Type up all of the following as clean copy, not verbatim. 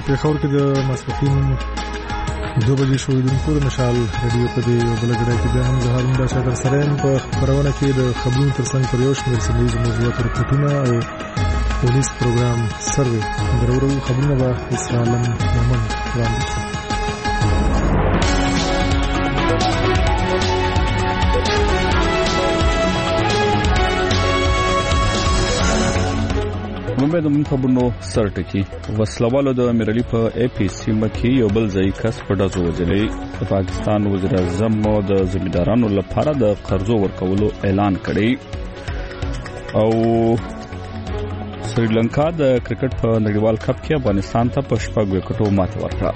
پېښور کې د ماسپښین 2 بجې شوې د کور مشال رادیو په دې بلګړه کې د هم زهر د شاګر سره په خبرونه کې د خبرونو ترڅنګ پر یو شمېر سیمه موضوعات رپورټونه او پولیس پروګرام سروې درورو خبرونه به اسلام محمد وړاندې کړي. ممبئی د خبرونو سرټکی وسلوالو د امیرعلی په اي پي سیمه کې یو بل ځای کس په ډزو وجلې. د پاکستان وزیر اعظم د زمیندارانو لپاره د قرضو ورکولو اعلان کړی او سریلانکا د کرکټ په نړیوال کپ کې افغانستان ته په 6 وکټو ماته ورکړه.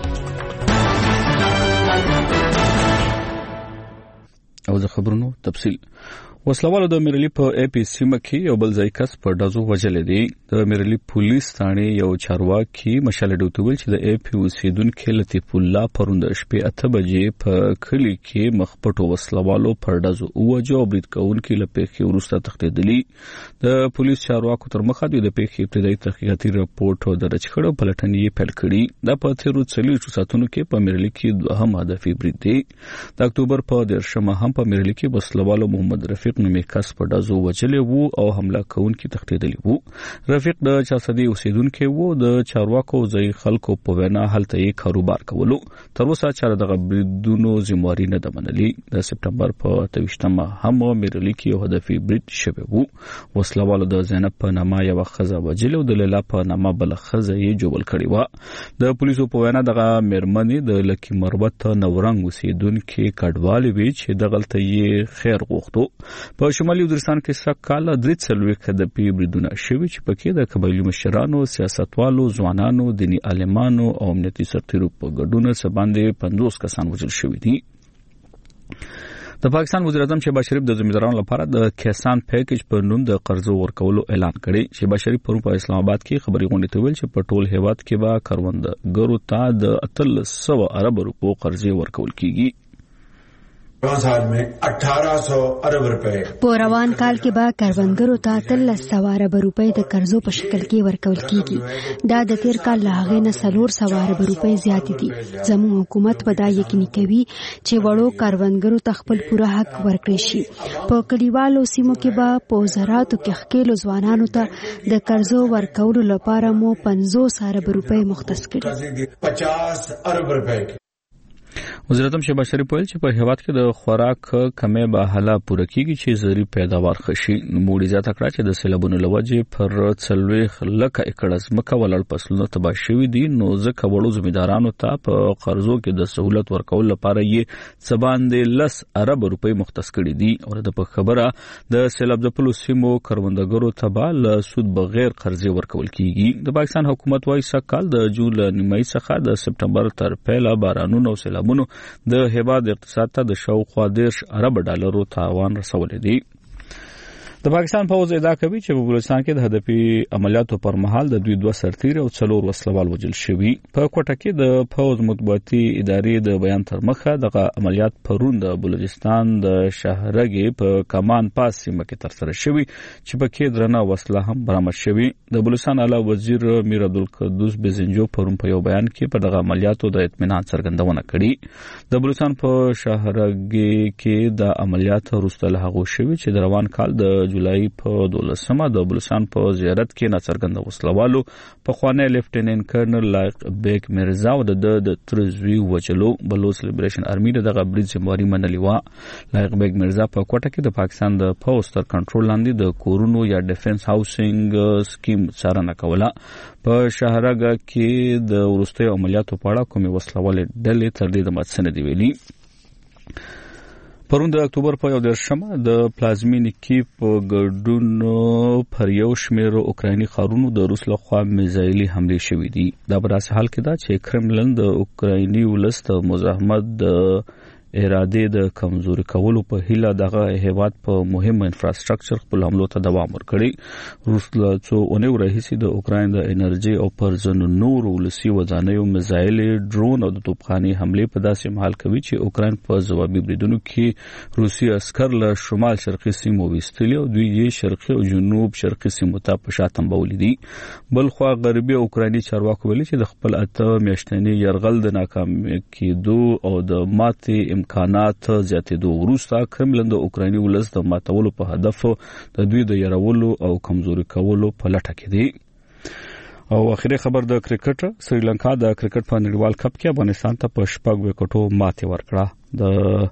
او د خبرونو تفصیل وسلوالو د امیرعلی په اي پي سیمه کې یو بل ځای کس په ډزو وجلې دي. د امیرعلی پولیس ثاني یو چارواکي مشال ډوتویل چې د اي پي اوسیدونکو لطیف الله پروند شپې 8 بجې په کلی کې مخپټو وسلوالو پر ډزو وجو برید کوونکو لپاره ورسته تختیدلی. د پولیس چارواکو تر مخه د پیښې ابتدایي تحقیقاتي راپورټ درج کړو پلټنې پیل کړي. د پاتېرو 40 ساعتونو کې په امیرعلی کې دوهم هدفي برید دی. د اکتوبر په 10 هم په امیرعلی کې وسلوالو محمد رفیق نومي کس په ډزو وجلې وو او حمله کوونکي تختیدلی وو. رفیق د چاسدي اوسیدونکو وو. د چارواکو ځای خلکو په وینا هلته یې کاروبار کولو. تر اوسه چاره د بریدونو ذمہواری نه ده منلې. د سپټمبر په 28مه هم امیرعلی کې یو هدفي برید شوی وو. وسلوالو د زینب په نامه یو خزه وجلې او د لیلا په نامه بل خزه یې جوړ کړی و. د پولیسو په وینا دغه مرمنې د لکی مروت نورنګ اوسیدونکو کډوالې وی چې دغلته یې خیر غوښتو. په شمالي وزیرستان کې سکهال 3 د پی بریدونه شوي چې پکې د قبایلی مشرانو، سیاستوالو، ځوانانو، دینی عالمانو او امنیتي سرتیرو په ګډون سره باندې 50 کسان وژل شوي دي. د پاکستان وزیر اعظم شهباز شریف د زمیندارانو لپاره د کسان پیکیج په نوم د قرضو ورکولو اعلان کړی. شهباز شریف پرون په اسلام آباد کې خبري غونډه ته ویل چې په ټول هیواد کې به کروندګرو ته د 300 ارب روپو قرضې ورکول کیږي. سال में 1800 अरब रुपए په روان کال کې به کروندګرو ته 300 ارب روپۍ د قرضو په شکل کې ورکول کیږي. دا د تیر کال له هغې نه 400 ارب روپۍ زیات دي. زموږ حکومت به دا یقیني کوي چې وړو کروندګرو ته خپل پوره حق ورکړي شي. په کلیوالو سیمو کې به په زراعتو کې ښکېلو ځوانانو ته د قرضو ورکولو لپاره مو 50 ارب روپۍ مختص کړي. 50 ارب روپۍ. وزیر اعظم شهباز شریف ویل چې په هیواد کې د خوراک کمې به حاله پوره کیږي چې زری پیداوار خشي. نوموړي زیاته کړه چې د سیلابونو لوجې پر 40 لک ایکړ ځمکه ولړ فصلونه تباه شوي دي. نو ځکه وړو زمیندارانو ته په قرضو کې د سہولت ورکول لپاره یې څباندې 10 ارب روپۍ مختص کړي دي. او د په خبره د سیلاب ځپلو سیمو کروندګرو ته به له سود بغیر قرضې ورکول کیږي. د پاکستان حکومت وايي سکهال د جون نیمایي څخه د سپټمبر تر پیله بارانونو او سیلابونو د هیواد اقتصاد ته د شاوخوا 10 ارب ډالرو تاوان رسولی دی. د پاکستان پوځ ادعا کوي چې په بلوچستان کې د هدفي عملیاتو پر مهال د دوی 2 سرتیر او 4 وسلوال وژل شوي. په کوټه کې د پوځ مطبوعاتي ادارې د بیان تر مخه دغه عملیات پرون د بلوچستان د شهرګي په کمان پاس سیمه کې ترسره شوي چې پکې درنه وسله هم برآمد شوي. د بلوچستان اعلی وزیر میر عبدالقدوس بزنجو پرون په یو بیان کې په دغه عملیاتو د اطمینان څرګندونه کړې. د بلوچستان په شهرګي کې د عملیات وروسته له هغه شوي چې د روان کال د جولای په 12مه د بلوچستان په زیارت کې ناڅرګنده وسلوالو په خوانه لیفټیننټ کرنل لایق بیگ مرزا او د ترزوی وجلو. بلوچ لیبریشن آرمي دغه برید ذمہواری منلې و. لایق بیگ مرزا په کوټه کې د پاکستان د پوځ تر کنټرول لاندې د کورونو یا ډیفنس هاوسینګ سکیم څارنه کوله. په شهرګه کې د ورستي عملیاتو په اړه کومې وسلوالې ډلې تر دې د ماتسنه دی ویلي. پرون د اکتوبر په 11مه د پلازمینیکي په ګډون پر یو شمېر اوکرایني ښارونو د روس لخوا میزایلي حملې شوې دي. دا په داسې حال کې ده چې کرملن د اوکرایني ولس د مزاحمت د اراده د کمزوري کولو په هیله دغه هیواد په مهم انفراستراکچر خپل حملو ته دوام ورکړي. روس له څو اونیو راهیسې د اوکراین د انرژي او پر ځینو نورو ولسي ودانیو میزایل، ډرون او د توپخانې حملې په داسې مهال کوي چې اوکراین په ځوابي بریدونو کې روسي عسكر له شمال شرقي سیمو ویستلي او دوی یې شرقي او جنوب شرقي سیمو ته په شا تنبولي دي. بلخوا غربي اوکرایني چارواکو ویلي چې د خپل اته میاشتني یرغل د ناکام کېدو او د ماتې امکانات زیاتېدو وروسته کرملن د اوکرایني ولس د ماتولو په هدف د دوی د يرولو او کمزوري کولو په لټه کې دي. او اخیری خبر د کرکټ، سریلانکا د کرکټ په نړیوال کپ کې افغانستان ته په 6 وکټو ماتې ورکړه.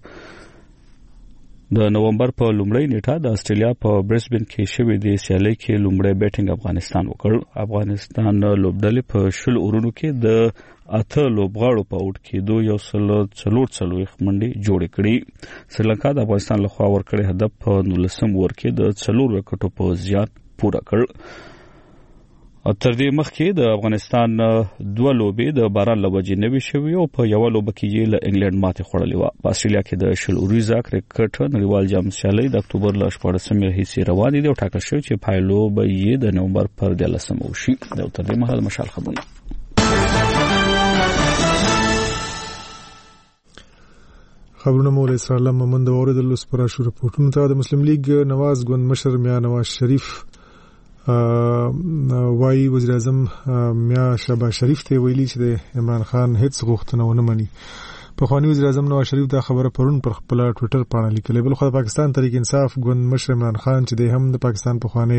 د نومبر په لومړۍ نیټه د استرالیا په برسبن کې شوې د سیالۍ کې لومړی بیټینګ افغانستان وکړ. افغانستان لوبډلې په 10 اورونو کې د 8 لوبغاړو په اوټ کېدو 140 منډې جوړې کړې. سریلانکا د افغانستان لخوا ورکړې هدف په 19 اوور کې د 4 وکټو په زیات پوره کړ. تر دې مخکې د افغانستان 2 لوبې د باران له وجې نوي شوې او په یو لوبه کې یې له انګلند ماتې خوړلې و. په استرالیا کې د 10 اوریزه کرکټ نړیوال جام سیالۍ د اکتوبر له 14 راهیسې روانې دي او ټاکل شوی چې پایلو به یې د نومبر پر 13 وشي. دا تر دې مهال مشال خبرونه. خبرونه مول اسرائیل محمد اوریدل سپارښت شو رپورټونو ته. د مسلم لیگ نواز ګوند مشر میا نواز شریف وايي وزیر اعظم میا شهباز شریف ته ویلي چې د عمران خان هیڅ غوښتنه ونه مني. په خواني وزیر اعظم نواز شریف دا خبره پرون پر خپل ټوئیټر باندې لیکلې. بل خو د پاکستان تحریک انصاف ګوند مشر عمران خان چې د هم د پاکستان په خواني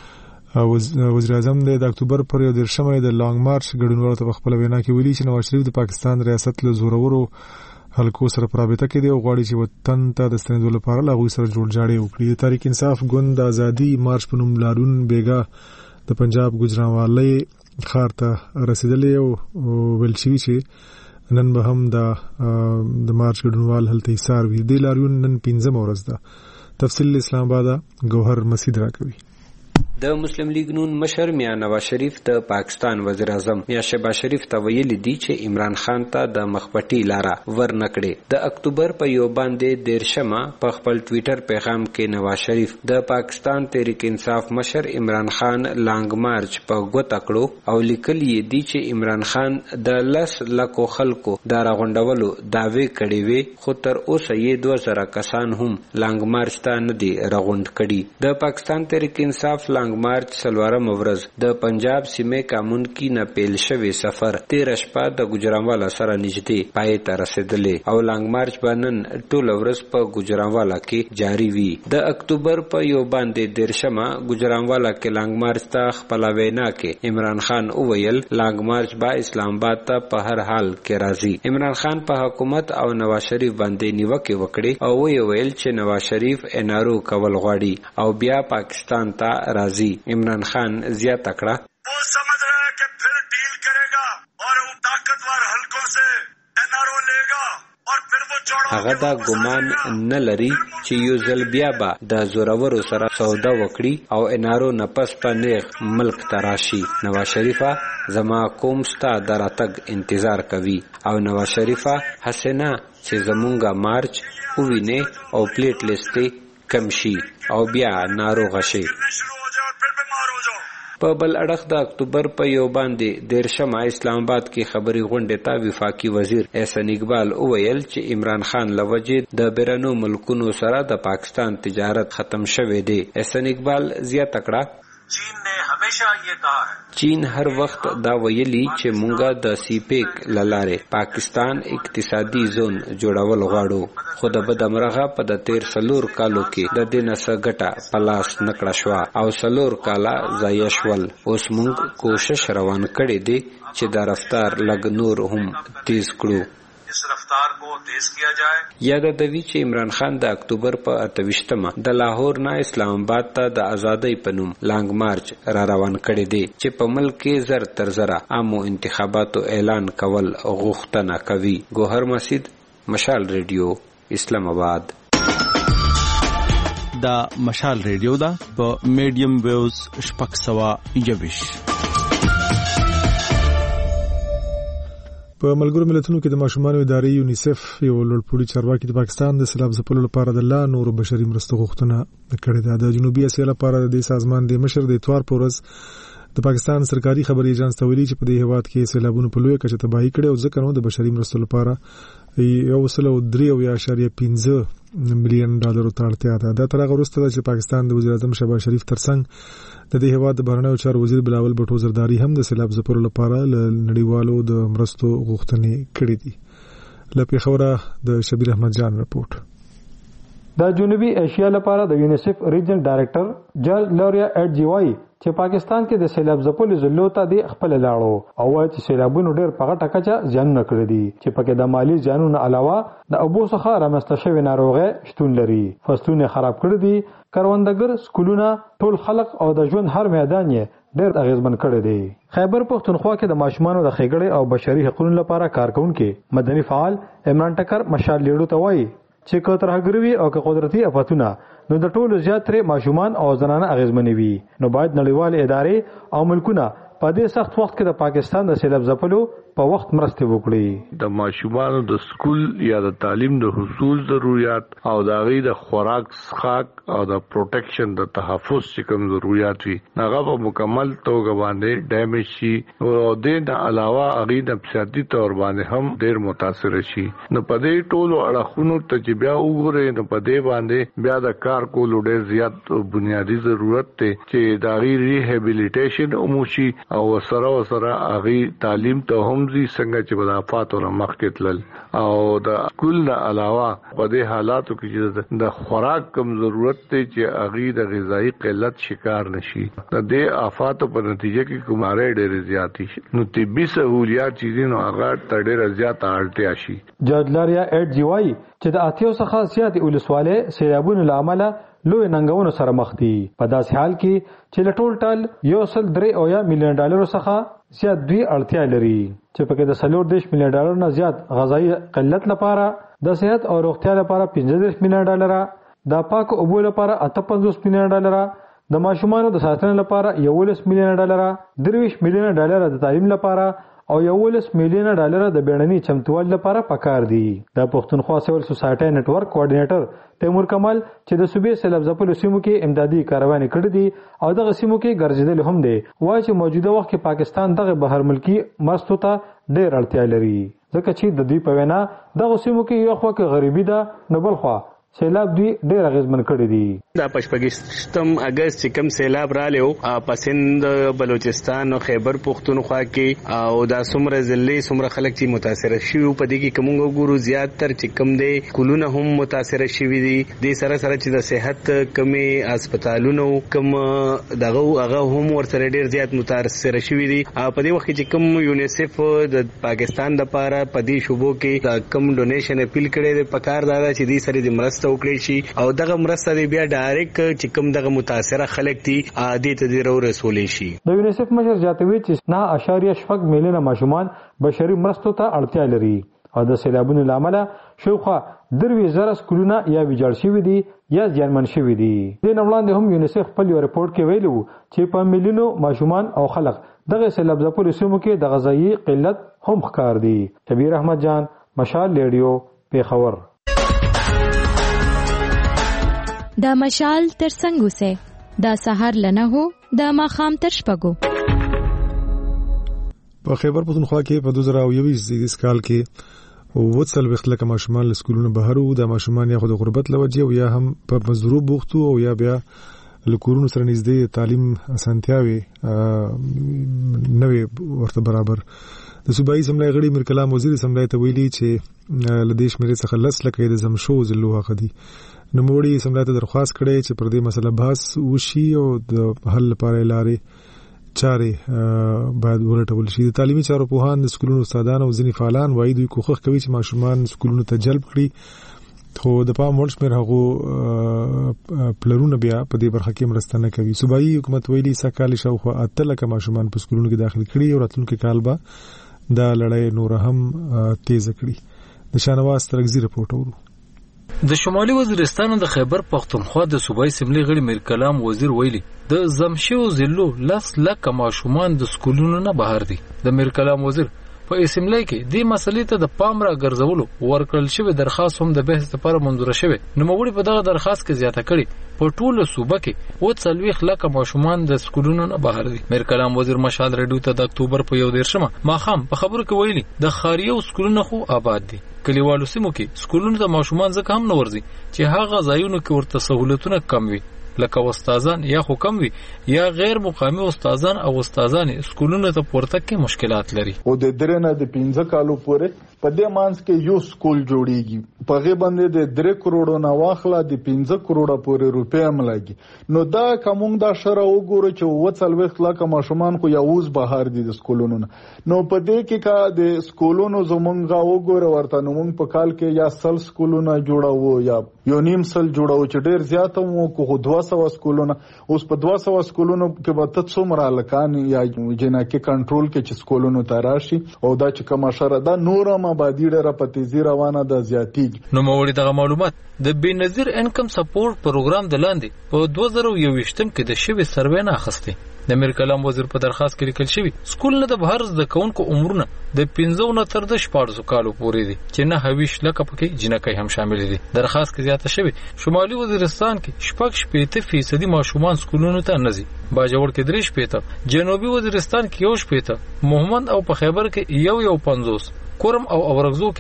وزیر اعظم د اکتوبر پر 13 د لانګ مارچ ګډونوالو ته خپل وینا کې ویلي چې نواز شریف د پاکستان ریاست له زورورو حلقو سره پرابطه کې دی او غواړي چې وطن ته د ستنېدو لپاره له هغوی سره جوړجاړی وکړي. د تحریک انصاف ګوند د ازادي مارچ په نوم لارون بیګا د پنجاب ګجرانوالۍ ښار ته رسیدلې او ویل شوي چې نن به هم د مارچ ګډونوال هلته ایثار وي. د لارون نن 15 ورځ ده. تفصیل اسلام آباد گوهر مسعود راکوي. د مسلم لیگ نون مشر میا نواز شریف د پاکستان وزیر اعظم میا شهباز شریف ته ویلي دي چې عمران خان ته د مخپټي لاره ورنکړي. د اکتوبر په یو باندې 13 په خپل ټوئیټر پیغام کې نواز شریف د پاکستان تحریک انصاف مشر عمران خان لانګ مارچ په ګوته کړو او لیکلي دي چې عمران خان د 10 لکو خلکو د راغونډولو داوی کړي وي خو تر اوسه یې 2000 کسان هم لانګ مارچ ته نه دي راغونډ کړي. د پاکستان تحریک انصاف لانګ مارچ سلوارم ورځ د پنجاب سیمه کامون کی نه پیل شوی سفر 13 شپه د ګجرانوالا سره نږدې پای ته رسیدلې او لانګ مارچ باندې ټول ورځ په ګجرانوالا کې جاری وی. د اکتوبر په یو باندې 13 ګجرانوالا کې لانګ مارچ ته خپل وینا کې عمران خان وویل لانګ مارچ با اسلام آباد ته په هر حال کې راځي. عمران خان په حکومت او نواز شریف باندې نیوکه وکړي او ویل چې نواز شریف انارو کول غواړي او بیا پاکستان ته راځي. عمران خان زیاته کړه وہ سمجھ رہا ہے کہ پھر ڈیل کرے گا اور وہ طاقتور حلقوں سے انارو لے گا اور پھر وہ جوړو. هغه دا ګمان نه لري چې یو ځل بیا به د زورورو سره سودا وکړي او انارو نفس په نیغ ملک تراشي. نواز شریفه زما قوم ستا دراتګ انتظار کوي او نواز شریفه حسنه چې زمونږه مارچ ووینه او پلیټ لیستې کم شي او بیا ناروغه شي. په بل اړخ د اکتوبر په یو باندې 13 اسلام آباد کې خبري غونډه ته وفاقي وزیر احسان اقبال وویل چې عمران خان لوجه د بیرونو ملکونو سره د پاکستان تجارت ختم شوه دی. احسان اقبال زیاته کړه چین نے ہمیشہ یہ کہا ہے چین هر وخت دا ویلی چې مونږه د سیپیک لاره پاکستان اقتصادي زون جوړول غواړو خو د بدمرغه په د 13 کالو کې د دینه سګټه پلاس نکړه شو او 3 کاله ضایع شول. اوس مونږ کوشش روان کړی دی چې د رفتار لګ نور هم تیز کړو. اس رفتار کو تیز کیا جائے. یاد دوی چې عمران خان د اکتوبر په 28 د لاهور نه اسلام آباد ته د ازادۍ پنوم لانګ مارچ را روان کړی دی چې په ملک کې زر تر زره عامو انتخاباتو اعلان کول غوښتنه کوي. گوهر مسعود، مشال ریډیو، اسلام آباد. دا مشال ریډیو دا په میډیم ویوز 621. په ملګرو ملتونو کې د ماشومان ادارې یونیسف یو لوړپوړي چارواکي د پاکستان د سیلاب ځپلو لپاره د لا نور بشري مرستو غوښتنه کړې ده. د جنوبي اسیا لپاره د سازمان د مشر د اتوار په ورځ د پاکستان سرکاري خبري ایجنس ته ویلي چې په دې هیواد کې سیلابونو په لویه کچه تباہي کړې او ځکه نو د بشري مرستو لپاره $1.3.5 مليون ته اړتیا ده. دا تر هغه وروسته چې پاکستان د وزیر اعظم شهباز شریف ترڅنګ د دې هیواد د بهرنیو چارو وزیر بلاول بټو زرداری هم د سیلاب ځپلو لپاره نړیوالو د مرستو غوښتنې کړې دي. له پیښوره د شبیر احمد جان رپورټ. د جنوبي ایشیا لپاره د یونیسف ریجنل ډایریکټر جارج لوریا اډجیوای چې پاکستان کې د سیلاب ځپلو ضلعو ته د خپل لاړو او وايي چې سیلابونو ډېر په غټه کچه زیان نکړي دي چې پکې د مالی زیانونو علاوه د اوبو څخه رامنځته شوی ناروغي شتون لري. فصلونه خراب کړي دي، کروندګر، سکولونه، ټول خلک او د ژوند هر میدان یې ډېر اغیزمن کړي دي. خیبر پښتونخوا کې د ماشومانو د ښېګړې او بشري حقوقو لپاره کارکونکي مدني فعال عمران ټکر مشال لیډو ته وایي چې که ترهګروي او که قدرتي آفتونه نو د ټولو زیات ترې ماشومان او زنانه اغیزمنې وي، نو باید نړیوال ادارې او ملکونه په دې سخت وخت کې د پاکستان د سیلاب ځپلو په وخت مرسته وکړي. د ماشومانو د سکول یا د تعلیم د حصول ضرورت او د غي د خوراک څښاک او د پروټیکشن د تحفظ چې کوم ضرورت وي هغه په مکمل توګه باندې ډیمیج شي او د علاوه غي د نفسیاتي تور باندې هم ډیر متاثر شي. نو په دې ټولو اړخونو ته چې بیا وګورئ نو په دې باندې بیا د کار کولو ډیر زیات بنیادی ضرورت ته چې د غي ریهابیلیټیشن اوموشي او سره غي تعلیم ته هم زی څنګه چې بدافات او مخکې تلل او د سکول نه علاوه په دې حالاتو کې چې د خوراک کم ضرورت ته چې اغي د غذایی قلت شکار نشي د دې آفات په نتیجه کې کوماره ډېر زیاتی شي نو طبي سہولیات چیزونو هغه ډېر زیات اړتیا شي. جاجلاریا اډ جی وايي چې د اتیو څخه زیات ولسواله سیلابونو لامل لوی ننګونو سره مخ دي. په داسې حال کې چې لټول ټال $1.3 مليون څخه زیات دوی اړتیا لري چې پکې د $40 مليون نه زیات غذایی قلت لپاره، د صحت او روغتیا لپاره $15 مليون، د پاک اوبو لپاره $58 مليون، د ماشومانو د ساتنې لپاره $11 مليون، $23 مليون د تعلیم لپاره او $11 مليون د بیړني چمتووالي لپاره پکار دي. د پښتونخوا سیول سوسایټي نتورک کوارډینیټر تیمور کمال چې د صوبې سیلاب ځپلو سیمو کې امدادي کاروانې کړې دي او دغه سیمو کې ګرځېدل هم دي، وایي چې موجوده وخت کې پاکستان دغه بهر ملکی مرستو ته ډېر اړتیا لري ځکه چې د دوی په وینا دغه سیمو کې یو خوا کې غریبي ده نو بل خوا سیلاب دوی ډېر اغیزمن کړی دي. دا پشپږم اگست چې کوم سیلاب رالیو په سند بلوچستان او خیبر پختونخوا کې او دا څومره ضلعې څومره خلک چې متاثر شوي په دې کې کوم وګورو زیاتره چې کوم دي کولونه هم متاثر شوي دي. د سره سره چې د صحت کمی هسپتالونو کوم دغه هغه هم ورسره ډېر زیات متاثر شوي دي. په دې وخت چې کوم یونیسف د پاکستان د پاره په دې شوبو کې کوم ډونیشن اپیل کړي د پکار دا چې دې سره د مرسته وکړي شي او دغه مرسته دی بیا ډایرکټ چې کوم دغه متاثره خلک دي عادي ته دی رسولي شي. د یونیسف مشر جاتوي چې 9.6 میلیون ماشومان بشري مرستو ته اړتیا لري او د سیلابونو لامل شوخه 2,000 سکولونه یا ویجاړ شوي دي یا زیانمن شوي دي. د نړیوال هم یونیسف په یو رپورت کې ویلو چې په میلیونو ماشومان او خلک دغه سیلاب ځپلو سیمو کې د غذایی قلت هم ښکار دي. شبیر احمد جان مشال لیډیو پیښور. دا مشال تر څنګه سه دا سحر لنه هو دا ماخام تر شپګو. په خیبر پښتونخوا کې په 2021 کال کې وڅل وختلک ماشومان له سکولونو بهر وو. د ماشومان یا خود غربت لوجه او یا هم په مزدورو بوختو او یا بیا له کورونو سره نږدې تعلیم اسانتیاوي نوې ورته برابر. د صوبایي سملای غړي میر کلام وزیر سملای ته ویلي چې له دیش مېرې څخه لس لکه د زمشو زلوه غدي نو موړي سملای ته درخواست کړي چې پر دې مسله بحث وشي او د حل لپاره لارې چارې باید ولټول شي. د تعلیمي چارو پوهان د سکولونو استادان او ځینې فعالان وایي دوی کوښښ کوي چې ماشومان سکولونو ته جلب کړي خو د پام وړ شمېر هغو پلرونه بیا په دې برخه کې مرسته نه کوي. صوبایي حکومت ویلي سږ کال شاوخوا 8 لکه ماشومان په سکولونو کې داخل کړي او راتلونکي کال به دا لړۍ نور هم تیز کړي. د شانواز ترغزي رپورټ اورو. د شمالي وزیرستان د خیبر پښتونخوا د صوبایي سملي غړي میر کلام وزیر ویلي د زمشو ضلعو 10 لکه ماشومان د سکولونو نه بهر دي. د میر کلام وزیر په اسمبلی کې د مسلې ته د پام را ګرځولو ورکړل شوی درخواست هم د بحث لپاره منظور شوی. نوموړي په دغه درخواست کې زیاته کړي په ټوله صوبه کې 40 لک ماشومان د سکولونو نه بهر دي. میر کلام وزیر مشال رادیو ته د اکتوبر په 1 ماخام په خبرو کې ویلي د خاریو سکولونو خو آباد دي. کلیوالو سیمو کې سکولونو ته ماشومان ځکه هم نه ورځي چې هغه ځایونو کې ورته سہولتونه کم وي، لکه استادان یا خو کم وي یا غیر مقامی استادان او استادان سکولونو ته پورته کې مشکلات لري. او د درې نه د 15 کالو پورې په دې مانس کې یو سکول جوړیږي، په غي باندې د 3 کروڑ نه واخله د 15 کروڑ پورې روپیا ملګي. نو دا کوم دا شره وګورو چې 40 لک ماشومان خو یوز بهر دي د سکولونو. نو په دې کې کا د سکولونو زمونږه وګورو ورته نو مونږ په کال کې یا سل سکولونه جوړاو یا یو نیم سل جوړاو چې ډیر زیاته مو کو 200 سکولونه. اوس په 200 سکولونو کې به ته څومره لکان یا جنکه کنټرول کې چې سکولونو ته راشي او دا چې کوم شره دا نورم آبادی ډیره په تیزی روانه ده زیاتیږي. نو موري دغه معلومات د بنظیر انکم سپورټ پروګرام د لاندې په 2021 کې د شوی سروې نه اخستې. د میر کلام وزیر په درخواست کې لیکل شوی سکول نه د بهر زده کوونکو عمرونه د 15 نه تر 14 کالو پورې دي چې نه 20 لک پکې جنکې هم شامل دي. درخواست کې زیاته شوی شمالي وزیرستان کې 60% ماشومان سکولونو ته نه ځي، باجوړ کې 3%، جنوبي وزیرستان کې 1%، محمد او په خیبر کې 50%، کورم او اورغزو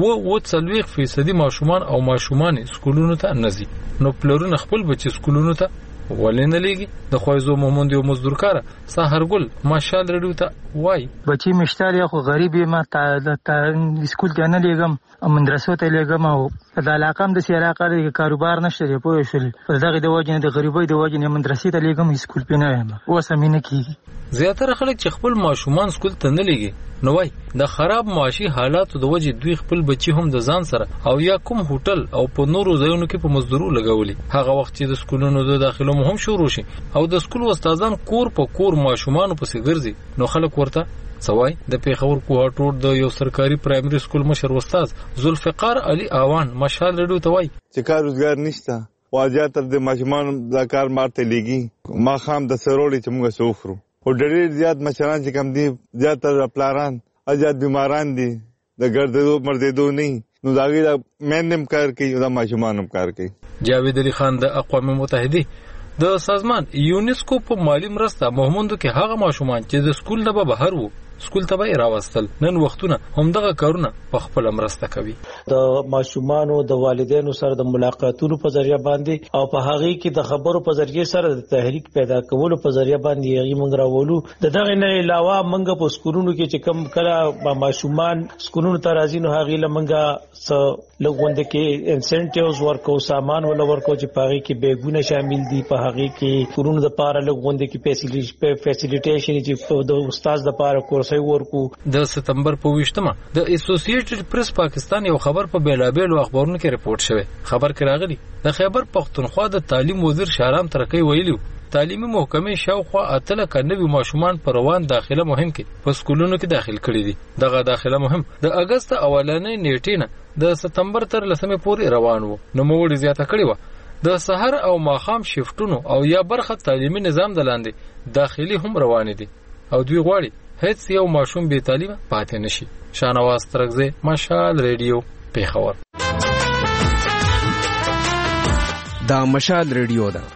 کې 40% ماشومان او ماشومان سکولونو ته نه ځي. نو پلرونه خپل بچي سکولونو ته ولې نه لېږي؟ د خوایزو محمد یو مزدورکار سحرګل ماشال رډیو ته وای بچي مشتال یا خو غریب ما ته سکول ته نه لېږم، مدرسو ته لېږم او د علاقم د سیاراقه د کاروبار نشته پوه شول دغه د وجه د غریبۍ د وجه مدرسې ته لېږم سکول په نه یم اوس مینه کیږي. زیاتره خلک چې خپل ماشومان سکول ته نه لېږي نو وای د خراب معاشي حالاتو د وجه دوی خپل بچي هم د ځان سره او یا کوم هوټل او په نورو ځایونو کې په مزدورو لګولي. هغه وخت چې د سکولونو د داخلو هم شروع شي او د سکول استادان کور په کور ماشومان پسې ګرځي نو خلک ورته سوای. د پیښور کوهاټور د یو سرکاري پرایمري سکول مشر استاد ذوالفقار علي اوان مشال رډیو ته وای چې کار روزګار نشته واجه تر د ماشومان د کار مارته لګي ما خام د سروړي چې موږ سوفرو او ډېر زیات مشران چې کم دي زیاتره پلاران اجازه بیماران دي د ګردو مردیدو نه نو داغي د مینم کار کوي او د ماشومان هم کار کوي. جاوید علي خان د اقوام متحده د سازمان یونسکو په مالی مرسته محمودو کې هغه ماشومان چې د سکول نه بهر وو سکول ته به راوستل نن وختونه همدغه کارونه په خپل مرسته کوي. د ماشومانو د والدینو سره د ملاقاتونو په ذریعہ باندې او په هغه کې د خبرو په ذریعہ سره د تحریک پیدا کولو په ذریعہ باندې یې موږ راولو. دغه نه علاوه موږ په سکولونو کې چې کم کله ماشومان سکولونو ته راځي نو هغه لمنګه لغوند کې انسنټیوز ورکو سامان ولا ورکو چې پاره کې بیگونه شامل دي په هغه کې سکولونو د پاره لغوند کې فیسیلیټیشن چې د استاد د پاره کورس ورکو. د سپتمبر په 20 د اسوسییټډ پریس پاکستان یو خبر په بیلابیل اخبارونو کې رپورټ شوی. خبر کې راغلی د خیبر پختونخوا د تعلیم وزیر شهرام ترکی ویلو تعلیمي محکمې شاوخوا 89 ماشومان پر روان داخله مهم کې په سکولونو کې داخل کړي دي. دغه داخله مهم د اگست اولنې نیټې نه د سپتمبر تر 10 پورې روان وو. نو موږ زیاته کړی و د سحر او ماخام شیفټونو او یا برخه تعلیمي نظام د لاندې داخلي هم روان دي او دوی غواړي هیڅ یو ماشوم بې تعلیمه پاتې نشي. شانواز ترغزه مشال ریډیو پیښور. دا مشال ریډیو ده.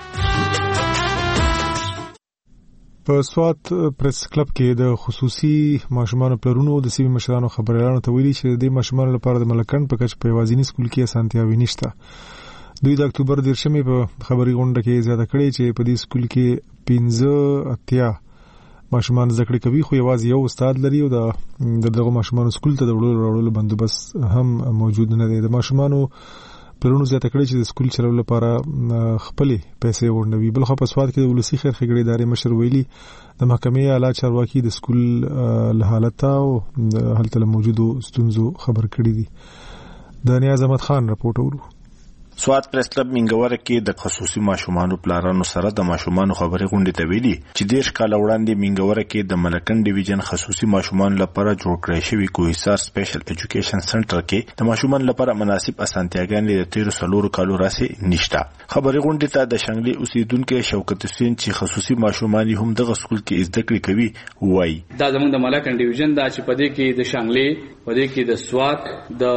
په سوات پریس کلب کې د خصوصي ماشومانو پلرونو د سیمې مشرانو خبريالانو ته ویلي چې د ماشومانو لپاره د ملکن په کچ په یوازینی سکول کې اسانتیاوي نشته. دوی د اکتوبر 13 په خبري غونډه کې زیاته کړې چې په دې سکول کې 15 ماشومان زده کوي خو یوازې یو استاد لري او دغه ماشومان سکول ته د وړلو بندوبست هم موجود نه دی. د ماشومانو پلرونو زیاته کړی چې د سکول چلولو لپاره خپل پیسې ورنوي. بل خو په سواد کې د ولسی خیر خګړې ادارې مشر ویلي د محکمې اعلی چارواکي د سکول له حالت او هلته موجودو ستونزو خبر کړي دي. د نیاز احمد خان رپورټ ورو. سواد پریس کلب منګوره کې د خصوصي ماشومانو پلارانو سره د ماشومانو خبرې غونډې ته ویلي چې 10 کال وړاندې منګوره کې د ملکن ډیویژن خصوصي ماشومانو لپاره جوړ کړی شوی کوهسار سپیشل ایجوکیشن سنټر کې د ماشومانو لپاره مناسب اسانتیاګانې د 13 کالو راسي نشته. خبرې غونډې ته د شنګلي اوسیدونکو شوکت حسین چې خصوصي ماشومان هم دغه سکول کې زده کړې کوي وایي دا زموږ د ملکن ډیویژن دا چې پدې کې د شنګلي پدې کې د سواد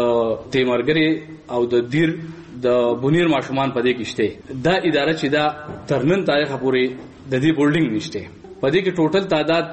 د تیمرګری او د دیر د بونیر ماشومان پدې کې شته. دا اداره چې دا ترنن تاریخ پورې د دې بولډینګ نشته. پدې کې ټوټل تعداد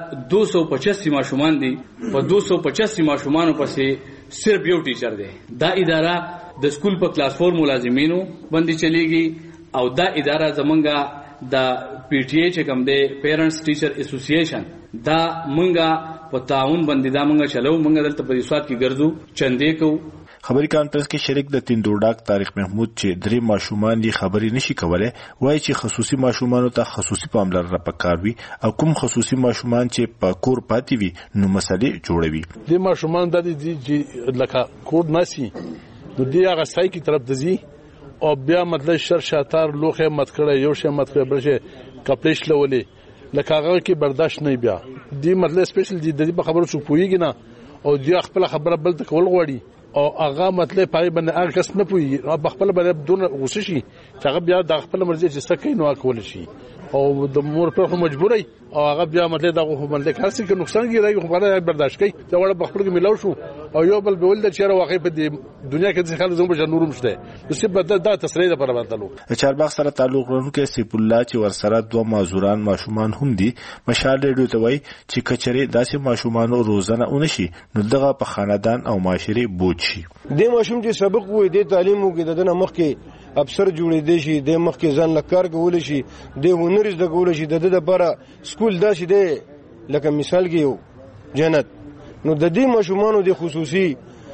285 ماشومان دي. په 285 ماشومانو پسې صرف یو ټیچر دی. دا اداره د سکول په کلاس 4 ملازمینو باندې چلیږي او دا اداره زمونږه د پی ټی ای چې کوم دی پیرنټس ټیچر اسوسییشن دا مونږه په تعاون باندې دا مونږه چلو. مونږ دلته په سواد کې ګرځو چندې کو. خبري کانفرنس کې شریک د تیندوډاک طارق محمود چې درې ماشومان دي خبري نشي کولای وایي چې خصوصي ماشومانو ته خصوصي پاملرنه پکار وي او کوم خصوصي ماشومان چې په کور پاتې وي نو مسلې جوړوي. د ماشومان د دې چې لکه کور ناسي نو دی هغه ځای کی طرف دزي او بیا مطلب شرشاتار لوخه مت کړه یو شی مت کړه برشه کپلیش لولې لکه هغه کې برداشت نه بیا دی مطلب سپیشل دی د خبرو څو پويږي نه او دی خپل خبره بل تکول غوړي او هغه مطلب پای باندې هغه کس نه پوي او خپل باندې دون غوسه شي چې هغه بیا د خپل مرزي چې سکه نو کول شي او د مور په مجبوري او هغه بیا مطلب دغه باندې کاسي کې نقصان کیږي خو باندې برداشت کوي دا وړ خپل کې ملاو شو او یو بل بول د چیرې واقع په دنیا کې ځکه خلک زموږ جنورم شته نو په دا تسریع ده پر باندې لو چارباغ سره تعلق لرونکي سیف الله چې ورسره دوه معذوران ماشومان هم دي مشال ریډیو ته وایي چې کچري داسې ماشومان روزانه اونشي نو دغه په خاندان او معاشري بوج شي. د ماشوم چې سبق وي د تعلیم وګړي دنه مخ کې افسر جوړې دي شي د مخ کې ځان لکار کول شي د ونرز د کول شي د لپاره سکول داسې دی لکه مثال کې یو جنت نو د دې ماشومانو د خصوصي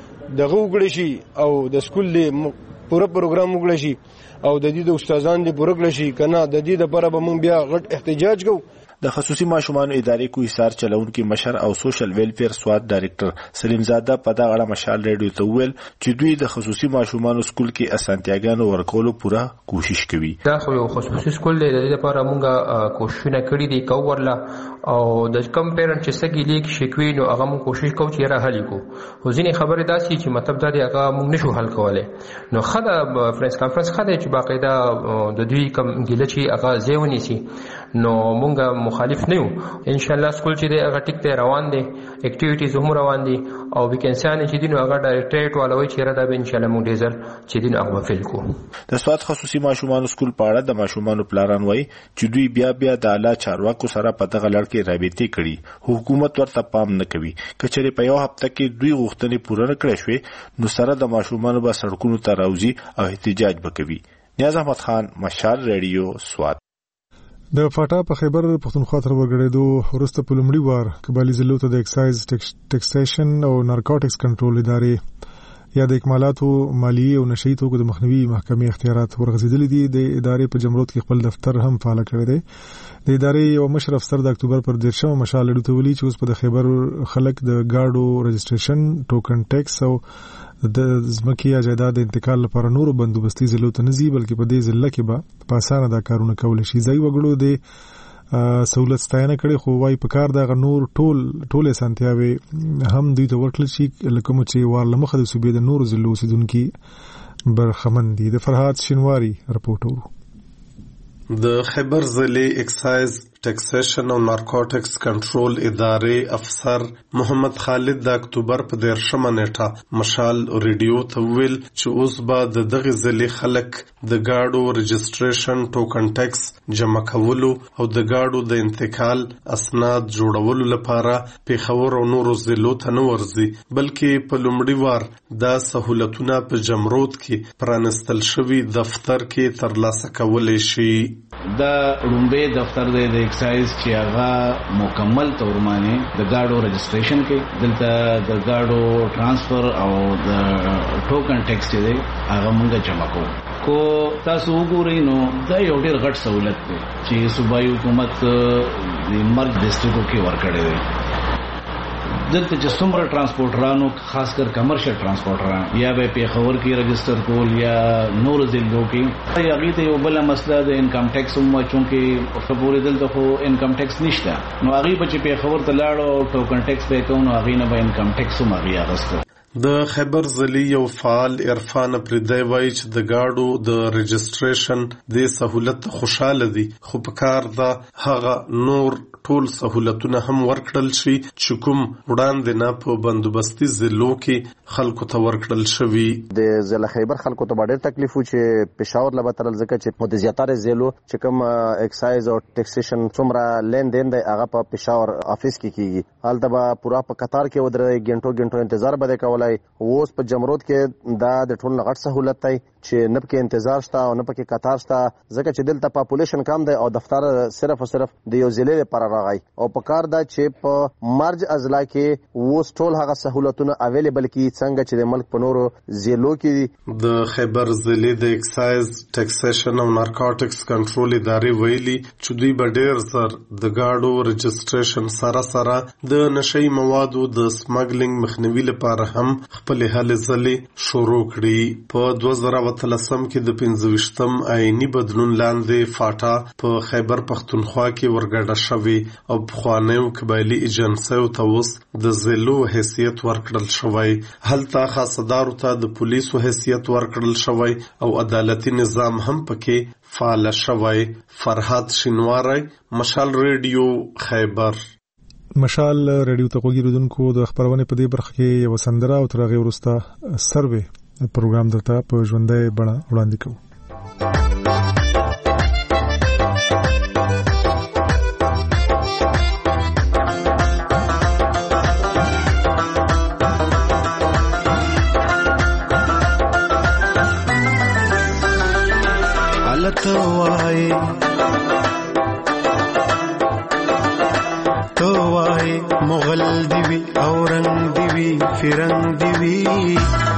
دغه وګړي شي او د سکول له پوره پروګرام وګړي شي او د دې د استادان د پوره کړی شي کنه د دې لپاره به مونږ بیا غټ احتجاج کوو. د خصوصي ماشومان ادارې کوهسار چلونکي مشر او سوشل ویلفیر سواد ډایریکټر سلیم زاده په دا اړه مشال ریډیو ته ویل چې دوی د خصوصي ماشومان سکول کې اسانتیاګانو ورکولو پوره کوشش کوي. دا خو یو خصوصي سکول دی د دې لپاره مونږه کوششونه کړې دي کوورلا او د کم پیرنټ چې سګي لیک شکوي نو هغه مونږ کوشش کوو چې را حل کو. خو ځینې خبره داسي چې مطلب دا دی هغه مونږ نشو حل کولای نو خدا پریس کانفرنس خدا چې باقاعده د دوی کم ګیله چې هغه ځېونی سي نو مونږه مخالف نه یو. ان شاء الله سکول چې دی هغه ټیک ته روان دي اکټیویټیز هم روان دي او ویکنسیان چې دین هغه ډایریکټریټ والوي چې را دا به ان شاء الله مونږ ډیزل چې دین هغه فیل کو. د سواد خصوصي ماشومان سکول په اړه د ماشومان پلاران وایي چې دوی بیا د اعلی چارواکو سره په دغه لړ کې رابطې کړي حکومت ورته پام نه کوي. کچېرې په یو هفته کې دوی غوښتنې پوره نه کړې شوې نو سره د ماشومان به سړکونو ته راوځي او احتجاج وکوي. نیاز احمد خان مشال ریډیو سواد. د فاټا په خیبر پښتونخوا تر ورګړېدو وروسته په لومړي وار قبایلي ضلعو ته د اکسایز ټیکسیشن او نارکوټکس کنټرول ادارې یا د اکمالاتو مالیې او نشئی توکو د مخنیوي محکمې اختیارات ورغځېدلي دي. د ادارې په جمرود کې خپل دفتر هم فعال کړی دی. د ادارې یو مشر افسر د اکتوبر پر 13 مشال ډیټو ویلي چې اوس په خیبر خلک د گاډو رجسټریشن ټوکن ټیکس او د ځمکې یا جایداد انتقال لپاره نور بندوبستي ضلعو ته نه ځي بلکې په دې ضلع کې به په اسانه دا کارونه کولی شي. ځای وګړو د سہولت ستاینه کړي خو وايي په کار دغه نور ټول اسانتیاوي هم دوی ته ورکړل شي لکه چې وار لمخه د صوبې د نور ضلعو اوسیدونکي برخمن دي. د فرحات شینواری رپورټ ورو. د خیبر ضلع اکسایز ټیکسیشن او نارکوټکس کنټرول ادارې افسر محمد خالد د اکتوبر په 13 نیټه مشال ریډیو ته ویل چې اوس به د دغه ضلع خلک د گاډو رجسټریشن ټوکن ټیکس جمع کولو او د گاډو د انتقال اسناد جوړولو لپاره پیښور او نورو ضلعو ته نه ورځي بلکې په لومړي وار دا سہولتونه په جمرود کې پرانستل شوي دفتر کې ترلاسه کولی شي. دا رومبه دفتر د اکسایز چې هغه مکمل تور باندې د گاډو رجسټریشن کې دلته د گاډو ترانسفر او د ټوکن ټیکس دی هغه موږ جمع کوو. تاسو وګورئ نو دا یو ډېر غټ سہولت دی چې صوبایي حکومت د مرګ ډیسټریکټو کې ورکړی دی. دلته چې څومره ترانسپورټرانو خاص کر کمرشل ترانسپورټران یا به پیښور کې رجستر کول یا نور ضلعو کې هغه ته یو بل مسله د انکم ټیکس هم چونکه خبرې دلته خو انکم ټیکس نشته نو هغه به چې پیښور ته لاړو ټوکن ټیکس به کوو نو هغه نه به انکم ټیکس هم هغه اغسته. د خیبر ضلعي یو فعال عرفان پردی وایي چې د گاډو د رجسټریشن د سہولت خوشاله دي خو په کار دا هغه نور ټول سہولتونه هم ورکړل شي چې کوم وړاندې نه په بندوبستي ضلعو کې خلکو ته ورکړل شوي. د ضلع خیبر خلکو ته ډېر تکلیف و چې پېښور له بترل ځکه چې په زیاتره ضلعو چې کوم ایکسایز او ټیکسیشن څومره لین دین دی هغه په پېښور افیس کې کیږي هلته به پورا په قطار کې ودرې ګنټو انتظار به کولای. اوس په جمرود کې دا د ټول غټ سہولت دی چې نه پکې انتظار شته او نه پکې قطار شته ځکه چې دلته پاپولیشن کم دی او دفتر صرف او صرف د یو ضلع لپاره راغی او په کار دا چې په مرج اضلاع کې اوس ټول هغه سہولتونه اویلیبل کی څنګه چې د ملک په نورو ضلعو کې. د خیبر ضلع د ایکسایز ټیکسیشن او نارکوټکس کنټرول ادارې ویلي چې دوی به ډېر زر د گاډو رجسټریشن سره د نشئی موادو د سمګلینګ مخنیوي لپاره هم خپل هلې ځلې شروع کړي. په 2013 کې د 25م آئینی بدلون لاندې فاټا په خیبر پختونخوا کې ورګډه شوې او پخوانیو قبایلي ایجنسیو ته اوس د ضلعو حیثیت ورکړل شوی. هلته خاصدارو ته د پولیسو حیثیت ورکړل شوی او عدالتي نظام هم پکې فعال شوی. فرحات شینواری، مشال ریډیو، خیبر. مشال ریډیو ته وګورئ د خبرونه په دې برخه کې یو سندره او ترغه ورسته سروي پروګرام درته په ژوندۍ بڼه وړاندې کوو. توای مغل دیوی اورنگ دیوی فرنگ دیوی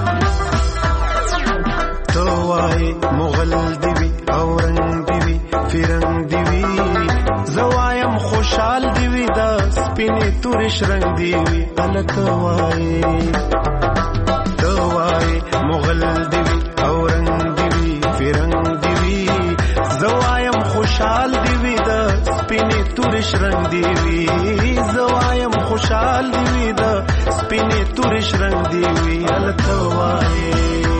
توای مغل دیوی اورنگ دیوی فرنگ دیوی زوایم خوشحال دیوی دا سپینی تورش رنگ دیوی الکوای توای مغل دیوی اورنگ دیوی فرنگ دیوی زوایم خوشحال دیوی دا سپینی تورش رنگ دیوی زوایم خوشحال دیوی دا سپینی تورش رنگ دیوی الکوای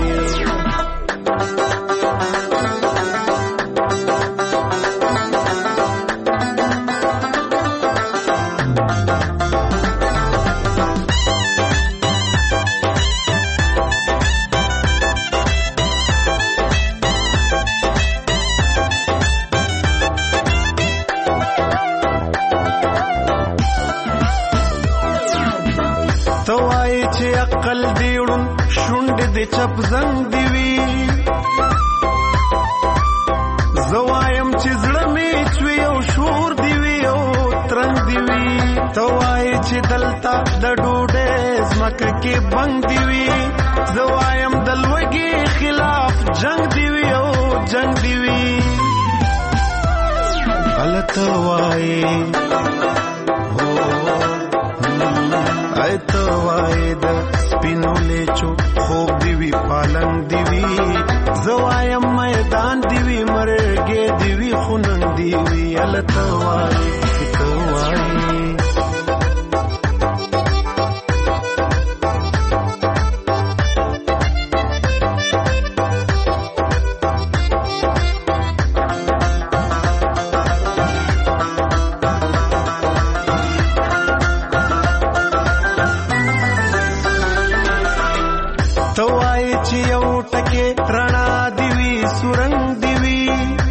عقل دیړون شونډې د چپ زنګ دیوي زوایم چې زړه می چوي او شور دیوي او ترنګ دیوي توای چې دلتا د ډوډۍ زمکه کې بنګ دیوي زوایم د لوګي خلاف جنگ دیوي او جنگ دیوي التوای توای د سپینو لیچو خوب دیوی پالنگ دیوی زوایم میدان دیوی مرګې دیوی خوننګ دیوی التوای توای رڼا دیوی سورنګ دیوی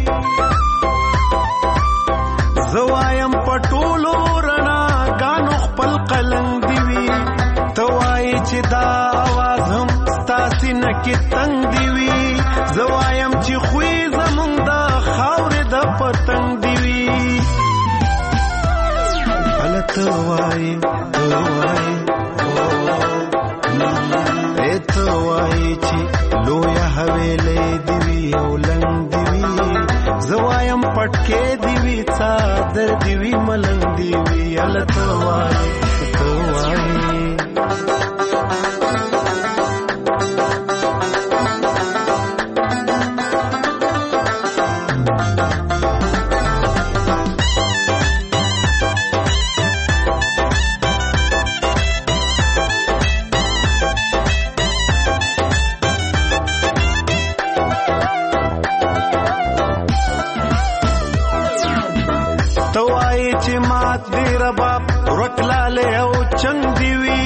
زوایم پټولو رڼا غانو خپل قلنګ دیوی توای چې دا आवाज هم ستاسو نکې تنگ دیوی زوایم چې خوې زمونږ د خاورې د پتنګ دیوی التوای توای توای چې لویا حویلې دیوی او لنګ دیوی زوایم پټکې دیوی څادر دیوی ملنګ دیوی التوای توای والے او چنگ دی وی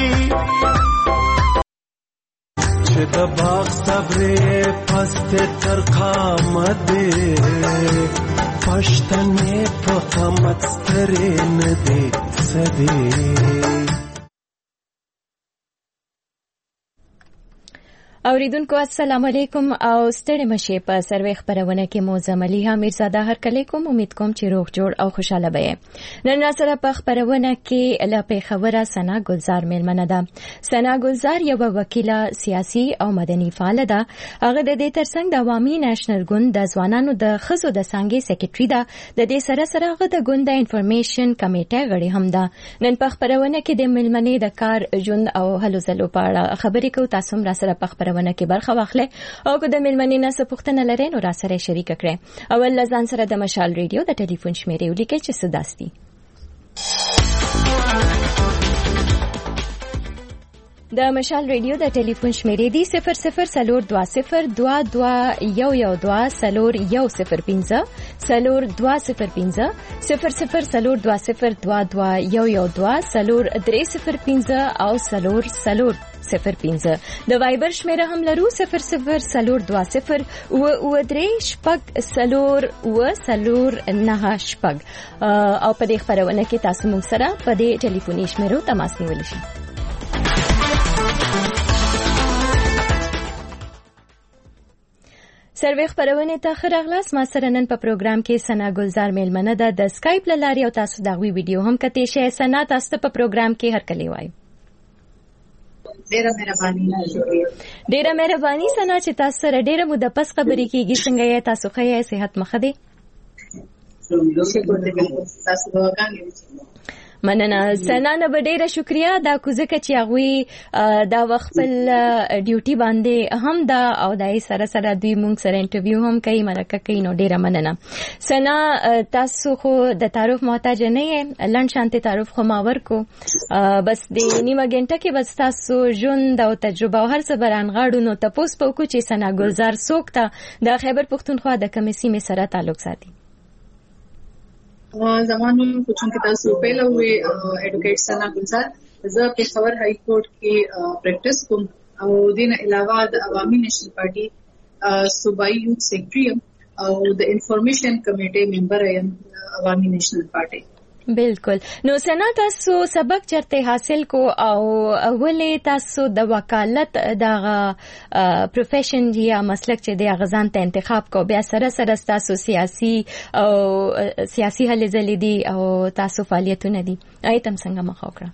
چې د باغ صبرې پسته تر قامت پښتنې په قامت سترې نه دي سدي. اوریدونکو السلام علیکم او ستړي مشه په سروي خبرونه کې موزم علي میرزاده هر کله کوم امید کوم چې روغ جوړ او خوشاله وي. نن سره په خبرونه کې لپاره خبره سنا ګلزار میلمنه ده. سنا ګلزار یو وکیله سیاسي او مدني فعال ده. هغه د دې ترڅنګ د عوامي نېشنل ګوند د ځوانانو د خزو د څنګه سیکریټري ده. د دې سره هغه د ګوند د انفارمیشن کمیټه غړي هم ده. نن په خبرونه کې د میلمنې د کار ژوند او هلو ځلو په اړه خبرې کوو. تاسو هم را سره په خبرونه کې برخه واخلئ او که د میلمنې نه څه پوښتنه لرئ نو را سره شریک کړئ. اول ځان سره د مشال ریډیو د ټلیفون شمیرې ولیکئ چې څه داسي. د مشال ریډیو د ټلیفون شمیرې دی 0020222112 او 0015 د وایبر شمیره هم لرو 002023 او په دې خبرونه کې تاسو موږ سره په دې ټلیفوني شمیرو تماس نیولی شئ. سروي خبرونه ته خراغلاس ما سره نن په پروګرام کې سنا ګلزار میلمنه ده. د سکایپ لاري او تاسو دغوی ویډیو هم کته شي. سنا تاسو په پروګرام کې هر کلی وای. ډیره مهرباني سنا چې تاسو سره ډیره مده پس خبرې کیږي. څنګه یې تاسو خیا صحت مخه دي؟ مننه سنا نه ډیره شکریا دا کوزه چې هغه دا وخت په ډیوټي باندې هم دا او دای سره دوی مونږ سره انټرویو هم کوي مرکه کوي. نو ډیره مننه سنا. تاسو خو د تعارف محتاج نه یې لند شانتي تعارف خو ما ورکو بس د نیمه غنټه کې بس تاسو ژوند او تجربه او هر څه بران غاړو. نو تاسو په کو چې سنا ګلزار سوکتا د خیبر پختونخوا د کمیسي می سره تعلق ساتي. زمانو کوچن کې تاسو پیل وې ایډوکیټ سنا ګلزار زه په خبر های کورټ کې پریکټیس کوم او دین علاوه د عوامي نېشنل پارټي صوبایي یوث سیکریټري او د انفارمیشن کمیټې ممبر یم عوامي نېشنل پارټي. بالکل. نو سنا تاسو سبق چرته حاصل کو او ولې تاسو د وکالت دغه پروفیشن یا مسلک چې د غزان ته انتخاب کو بیا سره تاسو سیاسي هلې ځلې دي او تاسو فعالیتونه دي ایتم څنګه مخ وکړه؟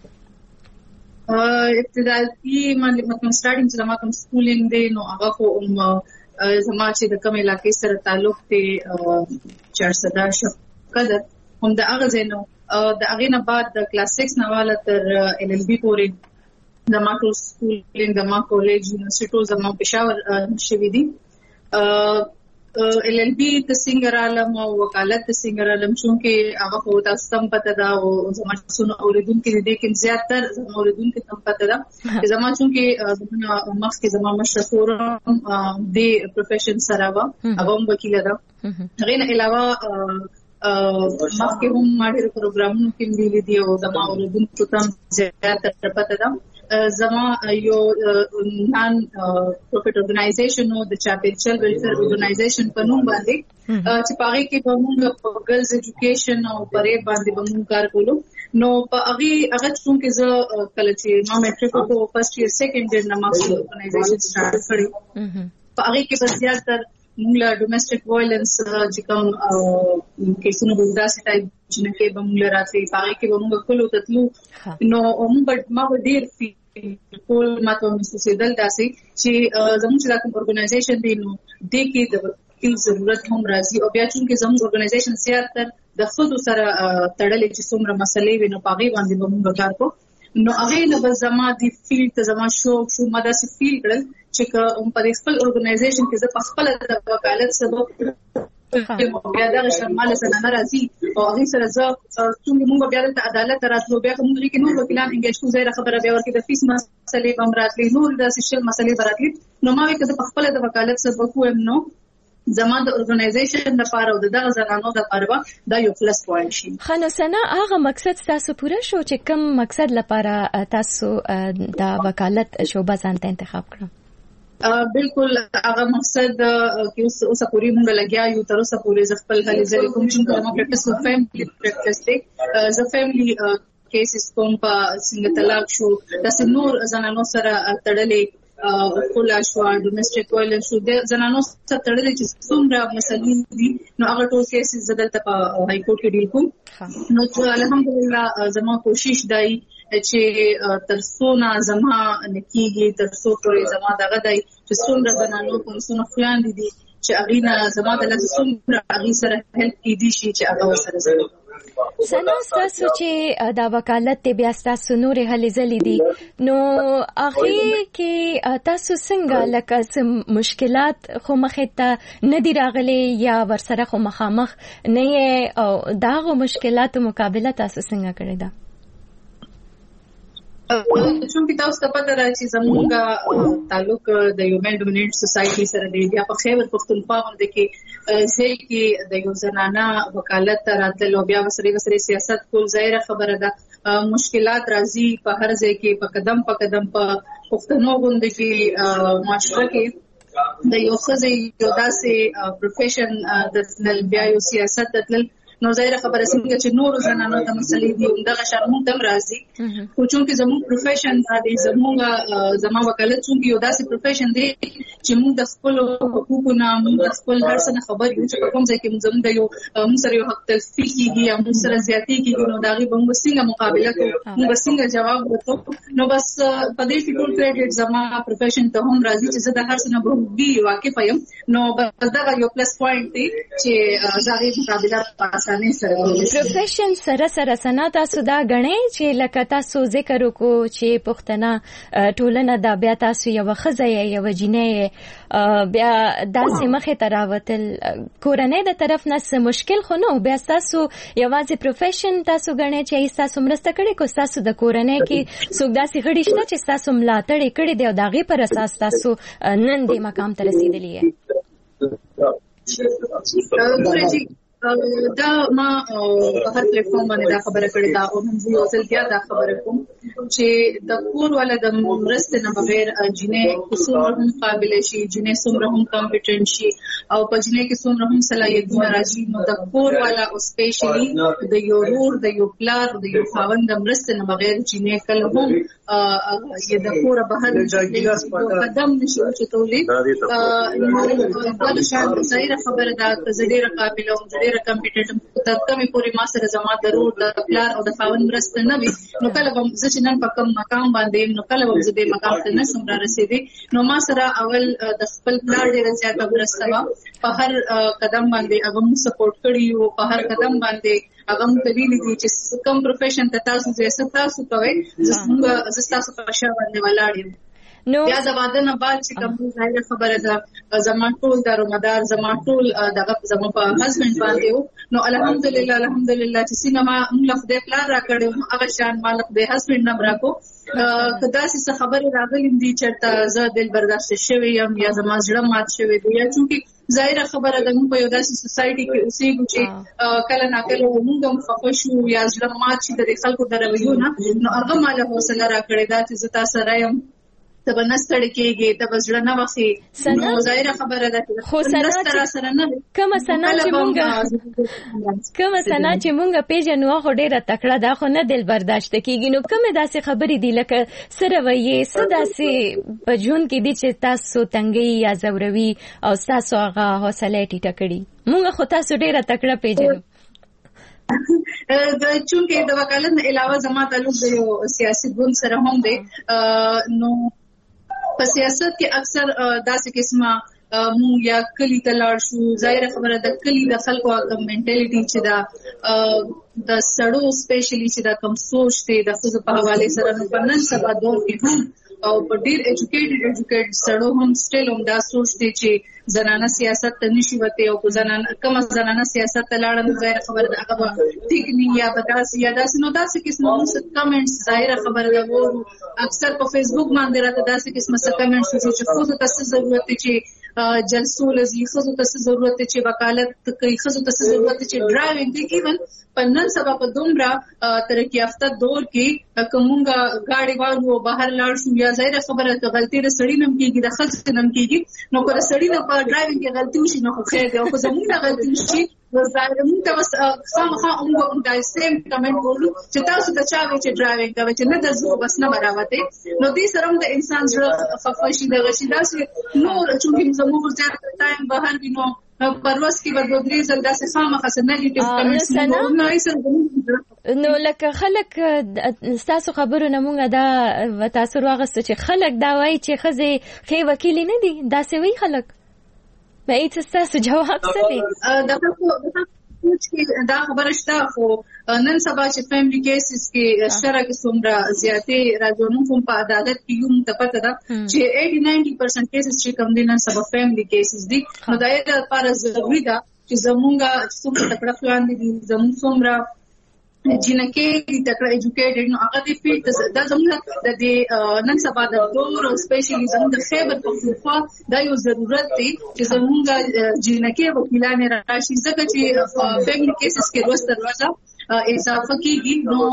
ابتدائي مطلب سٹارټینګ چې زما کوم سکولینګ دی نو هغه خو زما چې د کوم علاقې سره تعلق دی 410 شپقدر هم د هغه ځینو د هغه نه بعد د کلاس 6 نواله تر LLB پورې د ما ټول سکولینګ د ما کالج یونیورسيټو زما پېښور شوی دي. LLB د سنگر عالم او وکالت د سنگر عالم چونکه هغه خو تاسو هم پته دا او زما څونو اوریدونکو دې کې زیاتره زما اوریدونکو هم پته دا زما چونکه زما مخ کې زما مشهور د پروفیشن سره وا هغه وکیل دا. غیر علاوه مخکې هم ما ډېر پروګرامونو کې ویلي دي او زما اوریدونکو ته زیاتره پته ده. زما یو نان پروفیټ اورګنایزیشن او د چاپیچل ویلفیر اورګنایزیشن په نوم باندې چې پاره کې به موږ په ګرلز ایجوکیشن او پرې باندې به موږ کار کوو. نو په هغه څنګه زه کله چې ما میټریک کو فرست ایئر سیکنډ ایئر نه ما اورګنایزیشن سٹارټ کړی په هغه کې به زیاتره موږ ډومېسټک وایلنس چې کوم کیسونه به داسې ټایپ چې نه کې به موږ راځي پاره کې به موږ کولو تطلو نو موږ ما ډېر ټول ماته مستسیدل داسې چې زموږ چې کوم اورګنایزیشن دی نو د کې د وکیل ضرورت هم راځي او بیا چې زموږ اورګنایزیشن زیاتره د خود سره تړلې چې څومره مسلې وي نو پاغي باندې به موږ کار کوو. نو هغه نه زما د فیلډ ته زما شوق شو ما داسې فیل کړل چې په خپل اورګنایزیشن کې زه په خپل د وکالت سبب بیا دا شمال سره ناراضي او هغه سره زه څنګه موږ بیا د عدالت راتلو بیا کوم کې نور وکیلان انګیج کو زیره خبره بیا ورکې د فیس مسلې بم راتلې نور د سوشل مسلې براتلې نو ما وکړه په خپل د وکالت سبب کوم نو زما د اورګنایزیشن لپاره او دغه زنانو لپاره دا یو پلس پوینټ شي. خنو سنا هغه مقصد تاسو پوره شو چې کوم مقصد لپاره تاسو د وکالت شعبه ځان ته انتخاب کړو؟ بالکل هغه مقصد کې اوس پوری مونږ لګیا یو تر اوسه پوری ز خپل هلي ځلې کوم چې ما پریکټس و فیملی پریکټس دی ز فیملی کیسز کوم په څنګه طلاق شو د نور زنانو سره تړلې کولا شو ډومېسټک وایلنس شو د زنانو سره تړلې چې څومره مسلې دي نو هغه ټول کیسز زدلته په هاي کورټ کې ډیل کوم. نو الحمدلله زما کوشش دی چې ترڅو نه زما نکیږي ترڅو پورې زما دغه دی چې څومره زنانو کوم څونه خلان دي چې اغینا زما د لاسه څومره اغي سره هیلپ کیدی شي چې هغه سره زه سنا تاسو چې دا وکالت ته بیا تاسو نورې هلې ځلې دي نو هغه کې تاسو څنګه لکه مشکلات خو مخې ته نه دی راغلي یا ورسره خو مخامخ نه او داغه مشکلاتو مقابله تاسو څنګه کړی ده؟ چونکې تاسو ته پته ده چې زموږ تعلق د یو مېل ډومیننټ سوسایټي سره دی. بیا په خیبر پښتونخوا باندې کې ځای کې د یو زنانه وکالت راتلل او بیا وسري سیاست کول ظاهره خبره ده. مشکلات راځي په هر ځای کې په قدم په پښتنو باندې کې معاشره کې د یو ښځې یو داسې پروفیشن د تلل بیا یو سیاست د تلل نو ظاهره خبره څنګه چې نور زنانو ته مسلې دي دغه شرمون تم راځي خو چونکې زموږ پروفیشن دی زما وکالت چونکې یو داسې پروفیشن دی چې موږ د خپل حقوقو نه موږ د خپل هر څه نه خبر یو چې په کوم ځای کې زموږ د یو موږ سره یو حق تلفي کیږي یا موږ سره زیاتې کیږي نو دا غي به موږ څنګه مقابله کوو موږ څنګه جواب ورکړو. نو بس په دې کې ټول کریډټ زما پروفیشن ته هم راځي چې زه د هر څه نه به واقف یم. نو بس دا یو پلس پوینټ دی چې زاري مقابله پاسه پروفیشن سره سنا تاسو دا غنئ چې لکه تاسو ذکر وکړو چې پښتنه ټولنه دا بیا تاسو یو خزه یو جنې بیا داسې مخه تراوتل کورنۍ د طرف نه مشکل خو نو بیا تاسو یوازې پروفیشن تاسو غنئ چې تاسو مرسته کړې کو تاسو د کورنۍ کې څوک داسې غړي شته چې تاسو ملاتړ کړي دی او داغه پر اساس تاسو نن دې مقام ته رسیدلی یې. دا ما هر پلیټفارم باندې دا خبره کړې ده او هم زه اصل بیا دا خبره کوم چې د کور ولا د مرستې نه بغیر جنې څومره هم قابل شي جنې څومره هم کمپټنټ شي او په جنې کې څومره هم صلاحیتونه راځي نو د کور ولا او سپیشلی د یو رور د یو پلار د یو خاوند د مرستې نه بغیر جنې کله هم یې د کور بهر قدم نشي چتولې دا شان ظاهر خبره ده چې ډېر قابل او ډېر کمپټنټ تر کومه پورې ما سره زما ضرور د پلان او د خاوند مرسته نه وي نو کله به زه چې نن په کوم مقام باندې نو کله به زه د مقام ته نشم را رسیدي. نو ما سره اول د خپل پلان ډېر زیاته مرسته وا په هر قدم باندې هغه مو سپورټ کړی او په هر قدم باندې هغه مو ویلي دي چې کوم پروفیشن ته تاسو زه تاسو کوي زه تاسو په شاو باندې ولاړ یم. نو بیا د واده نه بعد چې کوم ظاهر خبره ده زمان ټول دارومدار زمان ټول دغه زمو په هسبند باندې نو الحمدلله چې څنګه ما موږ خدای پلان را کړو هغه شان مال خدای هسبند نه راکو کدا چې خبره راغلم دي چې زه دل برداشت شوی یم یا زما زړه مات شوی دی یا چې ظاهر خبره ده موږ په یو داسې سوسایټي کې اوسېږو چې کله ناکله موږ هم خفه شو یا زړه مات شي د خلکو د رویو نه نو هغه مال حوصله را کړی دا چې زه تاسو سره یم ته به نستړی کېږي ته به زړه نه وخي نو ظاهره خبره ده خو سره نه کومه سنا چې مونږ پیژنو خو ډېره تکړه ده خو نه دل برداشت کېږي نو کومه داسې خبرې دي لکه سره وایي څه داسې په ژوند کې دي چې تاسو تنګي یا زوروي او تاسو هغه حوصله ټیټه کړي مونږ خو تاسو ډېره تکړه پیژنو. چونکې د وکالت نه علاوه زما تعلق د یو سیاسي ګوند سره هم دی نو په سیاست کې اکثر داسې قسمه مونږ یا کلی ته لاړ شو ظاهر خبره د کلی د خلکو کوم منټالیټي چې دا د سړو سپیشلی چې دا کوم سوچ دی د خپل په حواله سره نو په نن سبا دور کې هم او په ډیر ایجوکیټډ سړو هم سټیل هم دا سوچ دی چې زنانه سیاست ته نشي وته او زنانه کوم زنانه سیاست ته لاړل ظاهر خبره ده هغه ټیکنی یا بداس یا داسې نو داسې قسمه څه کمنټس ظاهر خبره ده وو اکثر په فیسبوک باندې راته داسې قسمه څه کمنټس چې خو ته څه ضرورت چې جلسو لزی خزو ته ضرورت چې وکالت کوي خزو ته ضرورت چې ډرایوینګ دی ایون په نن سبا په دومره ترقی یافته دور کې کومګه گاډي والو بهر لاړ شو یا ظاهر خبره ته غلطي د سړی نم کېږي د خزو نم کېږي نو کله سړی نه په ډرایوینګ کې غلطي وشي نو خو خیر دی او که زموږ غلطي وشي ظاهر موږ ته خامخا موږ د سیم کمنټ وکړو چې تاسو ته چا وی چې ډرایوینګ کوي چې نه د زو بس نه براوته نو دې سره د انسان زړه خفاشي د غشیدا سي نور چې زموږ ځای ټایم بهر وینو پرواز کې ودرې زل داسې خامخا سره نیگیټیو کمنټ نو لکه خلک تاسو خبرونه مونږه دا تاسو واغسته چې خلک دا وایي چې خزه خې وکیل نه دي دا څه وی خلک به هیڅ تاسو جواب څه دي دا خبره شته خو نن سبا چې فیملی کیسز کې شرک څومره زیاتې راځي کوم په عدالت کې یو متفقه ده چې 80-90% کیسز چې کوم دي نن سبا فیملی کیسز دي نو دا یې لپاره ضروري ده چې زمونږه څومره تکړه پلان دي زموږ څومره جنکه تکړه ایجوکیټډ نو هغه دې پیټ دا زموږ د دې نن سبا د دور او سپیشلی زموږ د خیبر پختونخوا دا یو ضرورت دی چې زموږ جنکه وکیلان راشي ځکه چې فیملی کیسز کې روز تر ورځې اضافه کیږي نو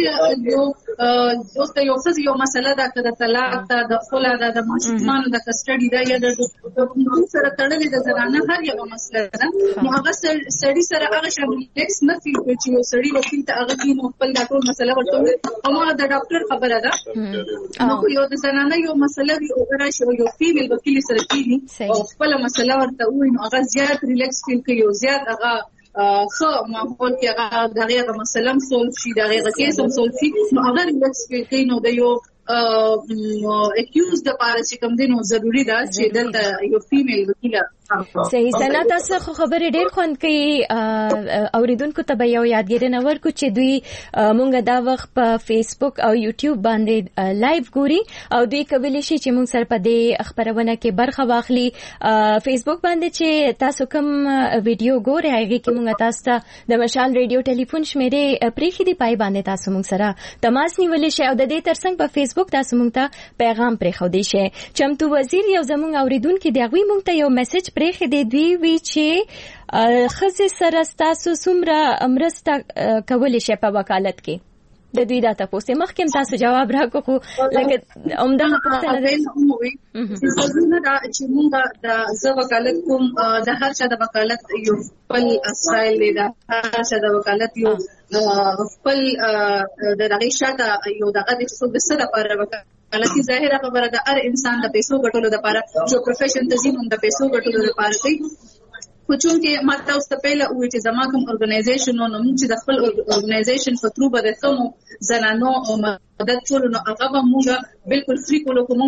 یو څه یو مسله ده کده طلاق ده د خلا ده د ماشومان د کسټډي ده یا د سره تړلې د زنانه هر یو مسله ده نو هغه سړي سره هغه شامل ټیکس نه فیل کوي چې یو سړي وکیل ته هغه کې خپل د ټول مسله ورته او ما د ډاکټر خبره ده نو یو د زنانه یو مسله وي او راشي یو فیمیل وکیل سره کیږي او خپل مسله ورته وي نو هغه زیات ریلیکس فیل کوي او زیات هغه خو ماحول کې هغه دغه مسله سولف شي دغه کیس هم سولف شي نو هغه ریلیکس کوي نو د یو اکیوز د پاره چې کوم دي نو ضروری ده چې دلته یو فیمیل وکیل صحیح سنا تاسو خبره ډیر خوند کوي اوریدونکو ته به یو یادګیرنه ورکو چې دوی مونږ دا وخت په فیسبوک او یوټیوب باندې لایو ګوري او دوی کولی شي چې مونږ سره په دې خبرونه کې برخه واخلي فیسبوک باندې چې تاسو کوم ویډیو ګورئ هغه کې مونږ تاسو ته د مشال ریډیو ټلیفون شمیرې پریخي دی پای باندې تاسو مونږ سره تماس نیولې شئ او د دې ترڅنګ په فیسبوک تاسو مونږ ته پیغام پریخو دی شئ چمتو وزیر یو زمونږ اوریدونکو دی غوي مونږ ته یو میسج پرېخې دی دوی وی چې خزه سره تاسو څومره مرسته کولی شي په وکالت کې د دوی دا تاسو مخکې تاسو جواب راکړو خو لکه عمده پوښتنه ده چې موږ د زو وکالت کوم د هر چا د وکالت یو خپل اسایل دی د هر چا د وکالت یو خپل د دغه شاته یو دغه د څه لپاره وکالت حالکه ظاهره خبره ده هر انسان د پیسو ګټلو لپاره جو پروفیشن تزین د پیسو ګټلو لپاره کوي خو چونکه ماته اوس ته پیله وې چې زما کوم ارګنایزیشن نو موږ چې د خپل ارګنایزیشن په ترو باندې کوم زنانو مدد ټول نو هغه موږ بالکل فری کولو کوم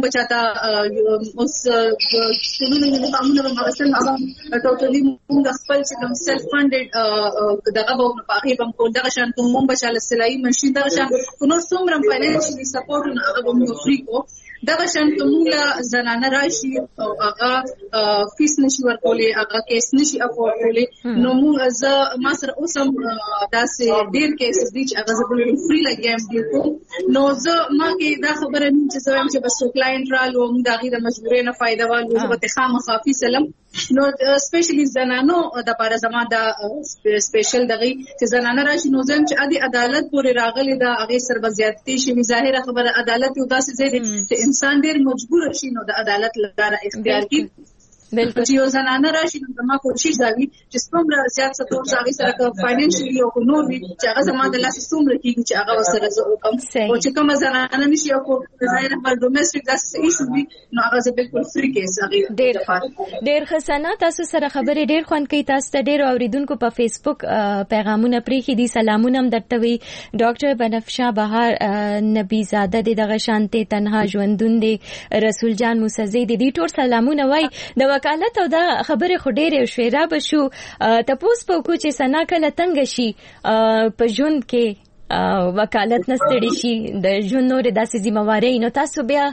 بچاته اوس ټولنه د قانون په اساس هغه ټوټلی موږ خپل چې کوم سیلف فاندډ دغه په هغه باندې کول دغه شان کوم بچاله سلای ماشين دغه شان نو څومره فاینانشلی سپورټ نو هغه موږ فری کو دغه شان کومه زنانه راشي او هغه فیس نشي ورکولې هغه کیس نشي افورډ کولې نو موږ ما سره اوسم داسې ډیر کیسز دي چې هغه زبل فری لګیم دي کو نو زه ما کې دا خبره نه چې زه هم چې بس کلاینټ رالو موږ د غیر مجبورې نه فائدہ والو زه به خامخا فی سلام نو سپیشلی زنانو د لپاره زما دا سپیشل دغه چې زنانه راشي نو زم چې ادي عدالت پورې راغلي دا هغه سر بزیاتي شي ظاهره خبره عدالت یو داسې ځای دی چې انسان ډیر مجبور شي نو د عدالت لپاره اختیار کړي بالکل چې یو زنانه راشي نو زما کوشش دا وي چې څومره زیات سپورټ ځای سره فاینانشلی او نور وي چې هغه زما د لاس څومره کېږي چې هغه وسره زه وکم او چې کوم زنانه نشي او ظاهره پر ډومېسټک داسې ایشو وي نو هغه زه بالکل فری کیس هغه ډیر خسانه تاسو سره خبرې ډیر خوند کوي تاسو ته ډیر اوریدونکو په فیسبوک پیغامونه پریخي دي سلامونه هم درته وي ډاکټر بنفشه بهار نبی زاده دغه شانته تنها ژوندون دي رسول جان موسی زید دي ټول سلامونه وای د وکالت او دا خبره خو ډېرې شوې را بشو تپوس په کو چې سنا کله تنگ شي په ژوند کې وکالت نستړي شي د ژوند نور داسې ذمہواری نو تاسو بیا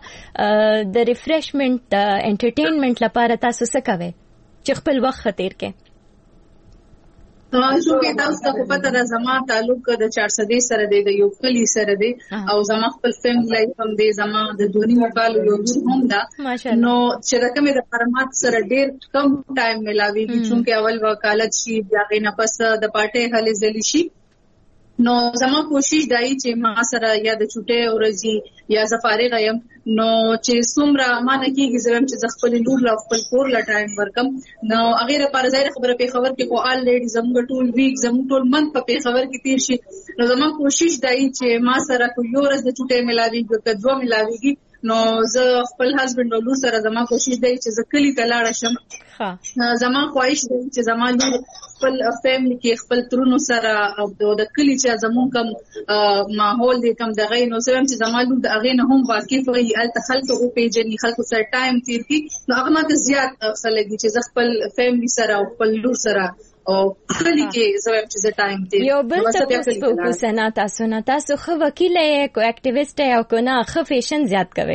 د ریفریشمنت د انټرټینمنت لپاره تاسو څه کوئ چې خپل وخت تیر کې چې تاسو ته پته ده زما تعلق د 400 سره دی د یو کلی سره دی او زما خپل فیملی لایف هم دی زما د 2 کال یو هم ده نو چې د کومه د فرمات سره ډیر کم ټایم ملاويږي چې اول وکالت شي بیا غینه پس د پټه هلي ځلی شي نو زما کوشش دای چې ما سره یا د چټه ورځي یا زفارغ یم نو چې څومره مانه کېږي زم چې خپل لور لا خپل کور لا ټایم ورکم نو هغه لپاره ځای خبره په خبر کې کو آل لیډي زموږ ټول ویک زموږ ټول منت په خبر کې تیر شي نو زما کوشش دای چې ما سره کو یو ورځ د چټه ملاويږي که دوه ملاويږي نو زه خپل هسبند او لور سره زما کوشش دی چې زه کلی ته لاړ شم زما خواهش دی چې زما لور خپل فیملی کې خپل ترونو سره او د کلی چې زمون کوم ماحول دی کوم دغه نو سم چې زما لور د اغه نه هم واقف وي ال تخلق او پیجنې خلکو سره ټایم تیر کی نو هغه ماته زیات خلګي چې خپل فیملی سره او خپل لور سره او کلی کې زویم چې ټایم تیر یو بل څه په سنا تاسو خو وکیل یې کو اکټیویسټ یې او کو نه خو فیشن زیات کوي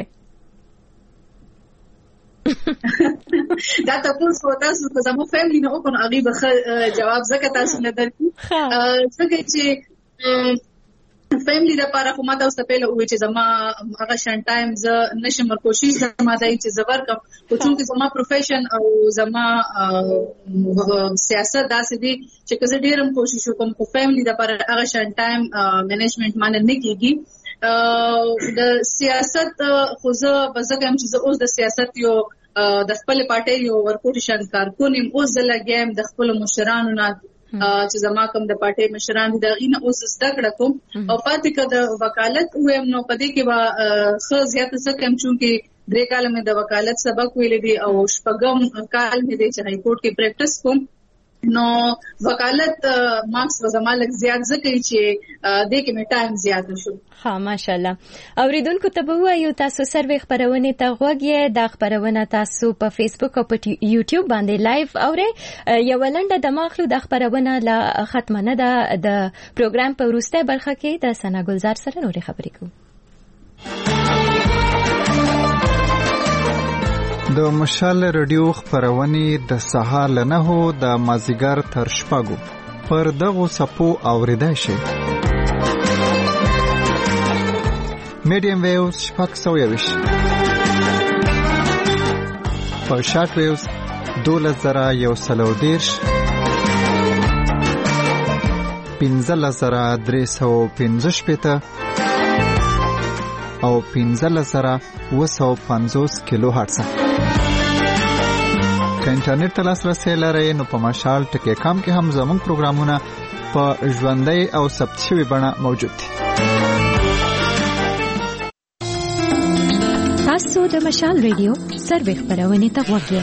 دا تاسو تاسو که زمو فیملی نه وکړو هغه به جواب زکه تاسو نه درکو څنګه چې فیملی د لپاره کومه تاسو ته پیله وې چې زما هغه شان ټایم ز نشم کوشش زما دای چې زبر کوم خو چې زما پروفیشن او زما سیاست داسې دي چې کزه ډیرم کوشش وکم په فیملی د لپاره هغه شان ټایم مینجمنت باندې نه کیږي د سیاست خو زه بزګم چې اوس د سیاست یو د خپل پارټي یو ورکوټیشن کارکونیم اوس د لګیم د خپل مشرانو نه چې زما کوم د پارټي مشران دي دا غینه اوس زده کړم او پاتې کده وکالت ویم نو پدې کې با خو زیات څه کم چونکه 3 کال مې د وکالت سبق ویل دي او شپږم کال مې د هاي کورټ کې پریکټیس کوم نو وکالت مارکس وزما لږ زیات ځکه چې د کې مې ټایم زیات شو ها ماشاءالله اوریدونکو ته به وایو تاسو سروې خبرونه ته غوږی د خبرونه تاسو په فیسبوک او په یوټیوب باندې لایو اورئ یو لنډه د ماخلو د خبرونه لا ختمه نه ده د پروګرام په وروسته برخه کې د سنا ګلزار سره نورې خبرې کوو د مشال رادیو خبرونه د سهار له 9 د مازیګر تر شپږو پر دغه سپو اوریدای شي میډیم ویوز شپږ سویوش په شارټ ویوز 2130 15315 او 15250 کیلو هرتز که انټرنیټ ته لاسرسي لرئ نو په مشال ټکی کام کې هم زموږ پروګرامونه په ژوندۍ او ثبت شوی بڼه موجود دي تاسو د مشال ریډیو سروې خبرونه ته غوږی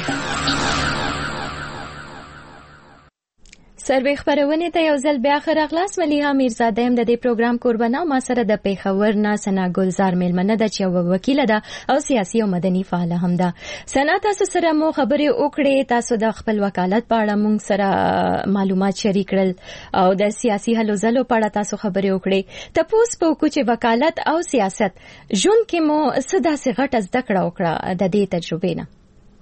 سروې خبرونه ته یو ځل بیا خراغلاس مليها میرزاده هم د دې پروګرام قربانه ما سره د پیښور نه سنا ګلزار میلمنه ده چې وکیل ده او سیاسي او مدني فعال هم ده سنا تاسو سره مو خبرې وکړې تاسو د خپل وکالت په اړه مونږ سره معلومات شریک کړل او د سیاسي هلو ځلو په اړه تاسو خبرې وکړې تاسو په کوچ وکالت او سیاست جون کې مو صدا سي غټ زده کړه د دې تجربې نه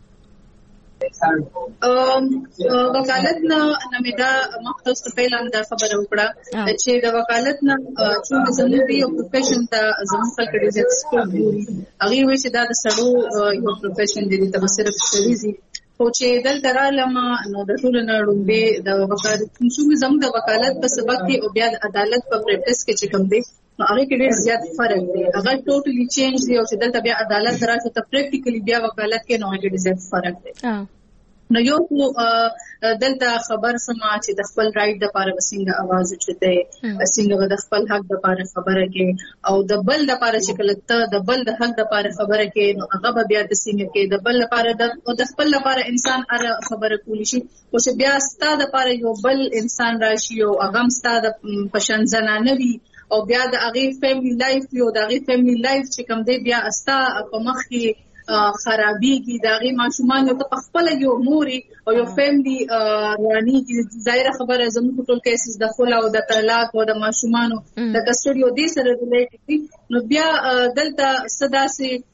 وکالت نه نمیدا مختص په پیلان دا خبره وکړه چې د وکالت نه چې زموږ یو پروفیشن ته زموږ خلک ډېر زیات سپورټ کوي هغه وایي چې دا د سړو یو پروفیشن دی ته صرف سړي خو چې دلته رالم نو د ټول نړۍ د وکالت چې زموږ د وکالت په سبق کې او بیا د عدالت په پریکټیس کې چې کوم دی نو هغه کې ډېر زیات فرق دی هغه ټوټلی چینج دی او چې دلته بیا عدالت راځي ته پریکټیکلی بیا وکالت کې نو ډېر زیات فرق دی نو یو دلته خبر سما چې د خپل رائټ د لپاره وسنګ आवाज چته وسنګ د خپل حق د لپاره خبره کې او د بل د لپاره چې کله ته د بل د حق د لپاره خبره کې نو هغه بیا د سنګ کې د بل لپاره د خپل لپاره انسان اره خبره کولی شي او چې بیا ستاسو د لپاره یو بل انسان راشي او هغه ستاسو د پشن زنانه وي او بیا د هغه فیملی لایف یو د هغه فیملی لایف چې کوم دی بیا استا په مخ کې خرابېږي دا غي ماشومان یو ته خپل یو موري او یو فیملی رانی کی ظاهره خبره زموږ ټول کیسز د خلا او د طلاق او د ماشومان د کسټډي او د سره ریلیټډ دي نو بیا دلته صدا سي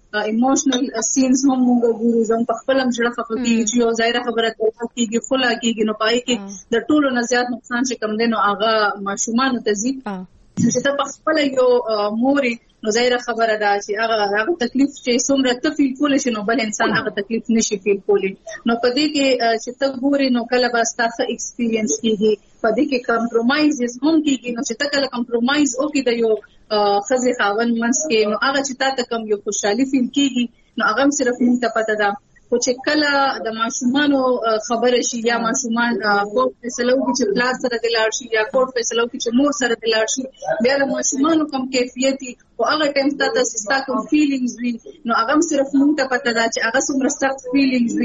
ایموشنل سینز هم موږ ګورو زم په خپل هم جوړه خپل چې یو ظاهره خبره کوي خلا کېږي نو پای کې د ټولو نه زیات نقصان چې کم دی نو هغه ماشومان ته زی چې ته په خپل یو موري نو ظاهره خبره ده چې هغه تکلیف چې څومره ته فیل کول شي نو بل انسان هغه تکلیف نشي فیل کولی نو په دې کې چې ته ګوري نو کله به ستاسو ایکسپیرینس کیږي په دې کې کمپرومایز هم کیږي نو چې ته کله کمپرومایز وکړې د یو خزي خاون منس کې نو هغه چې تا ته کم یو خوشحالي فیل کیږي نو هغه صرف مونږ ته پته ده خو چې کله د ماشومانو خبره شي یا ماشومان کوټ فیصلو کې چې پلاس سره د لاړ شي یا کوټ فیصلو کې چې مور سره د لاړ شي بیا د ماشومانو کم کیفیتي او هغه ټیم ته سستا کوم فیلینګز وي نو هغه صرف مونږ ته پته ده چې هغه څومره سخت فیلینګز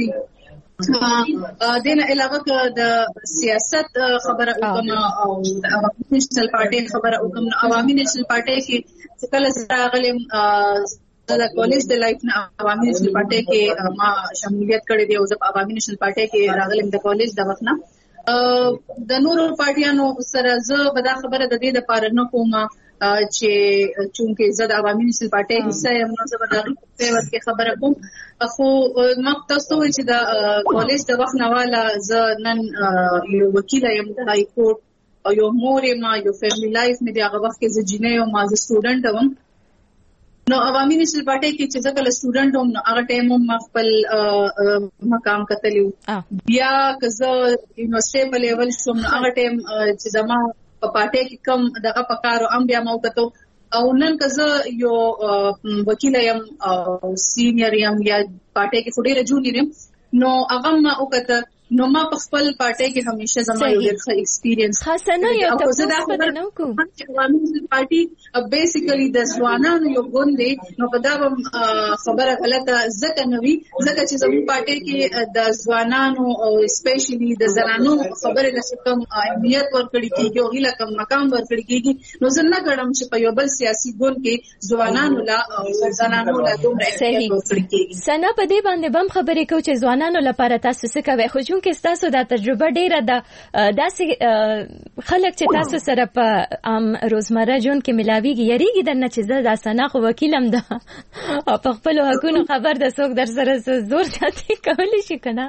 وي دین علاوه د سیاست خبره وکم او د عوامي نېشنل پارټي خبره وکم عوامي نېشنل پارټي کې کله سره غلم د کالج د لایف نه عوامي نېشنل پارټي کې ما شمولیت کړې دی او زه په عوامي نېشنل پارټي کې راغلم د کالج د وخت نه د نورو پارټیانو سره زه به دا خبره د دې لپاره نه کوم چې چونکه زه د عوامي نېشنل پارټي حصہ یم نو زه به د فیور کې خبره کوم خو ما تاسو ته چې د کالج د وخت نه والا زه نن یو وکیل یم د هاي کورټ او یو مور ما یو فیملی لایف مې د هغه وخت کې زه جنې او ما زه سټوډنټ وم نو عوامي نېشنل پارټي کې چې ځکه له سټوډنټ هم هغه ټایم هم خپل مقام کتلیو بیا که زه یونیورسيټي په لیول شوم هغه ټایم چې زما په پارټي کې کم دغه پکارو ام بیا مو کتو او نن که زه یو وکیل یم او سینیئر یم یا پارټي کې ډېر جونیئر یم نو هغه ما وکړه نو ما په خپل پارټي کې همیشه زما یو ډېر ایکسپیرینس خاصه نه یو تاسو په نو کو چې عوامي نېشنل پارټي بیسیکلی د ځوانانو یو ګوند دی نو په دا خبره غلطه ځکه نوي ځکه چې زموږ پارټي کې د ځوانانو او سپیشلی د زنانو خبره لکه اهمیت ورکړي کیږي او هیله کم مقام ورکړي کیږي نو زه نه غواړم چې په یو بل سیاسي ګوند کې ځوانانو لا او زنانو لا دومره اهمیت ورکړي کیږي سنا په دې باندې بم خبرې کوي چې ځوانانو لپاره تاسو څه کوي خو کې تاسو دا تجربه ډیره ده داسې خلک چې تاسو سره په عام روزمره ژوند کې ملاويږي یریږي درنه چې زه د سنا خو وکیلم ده او په خپل حقوقو خبر ده څوک در سره زور ساتي کولی شي کنه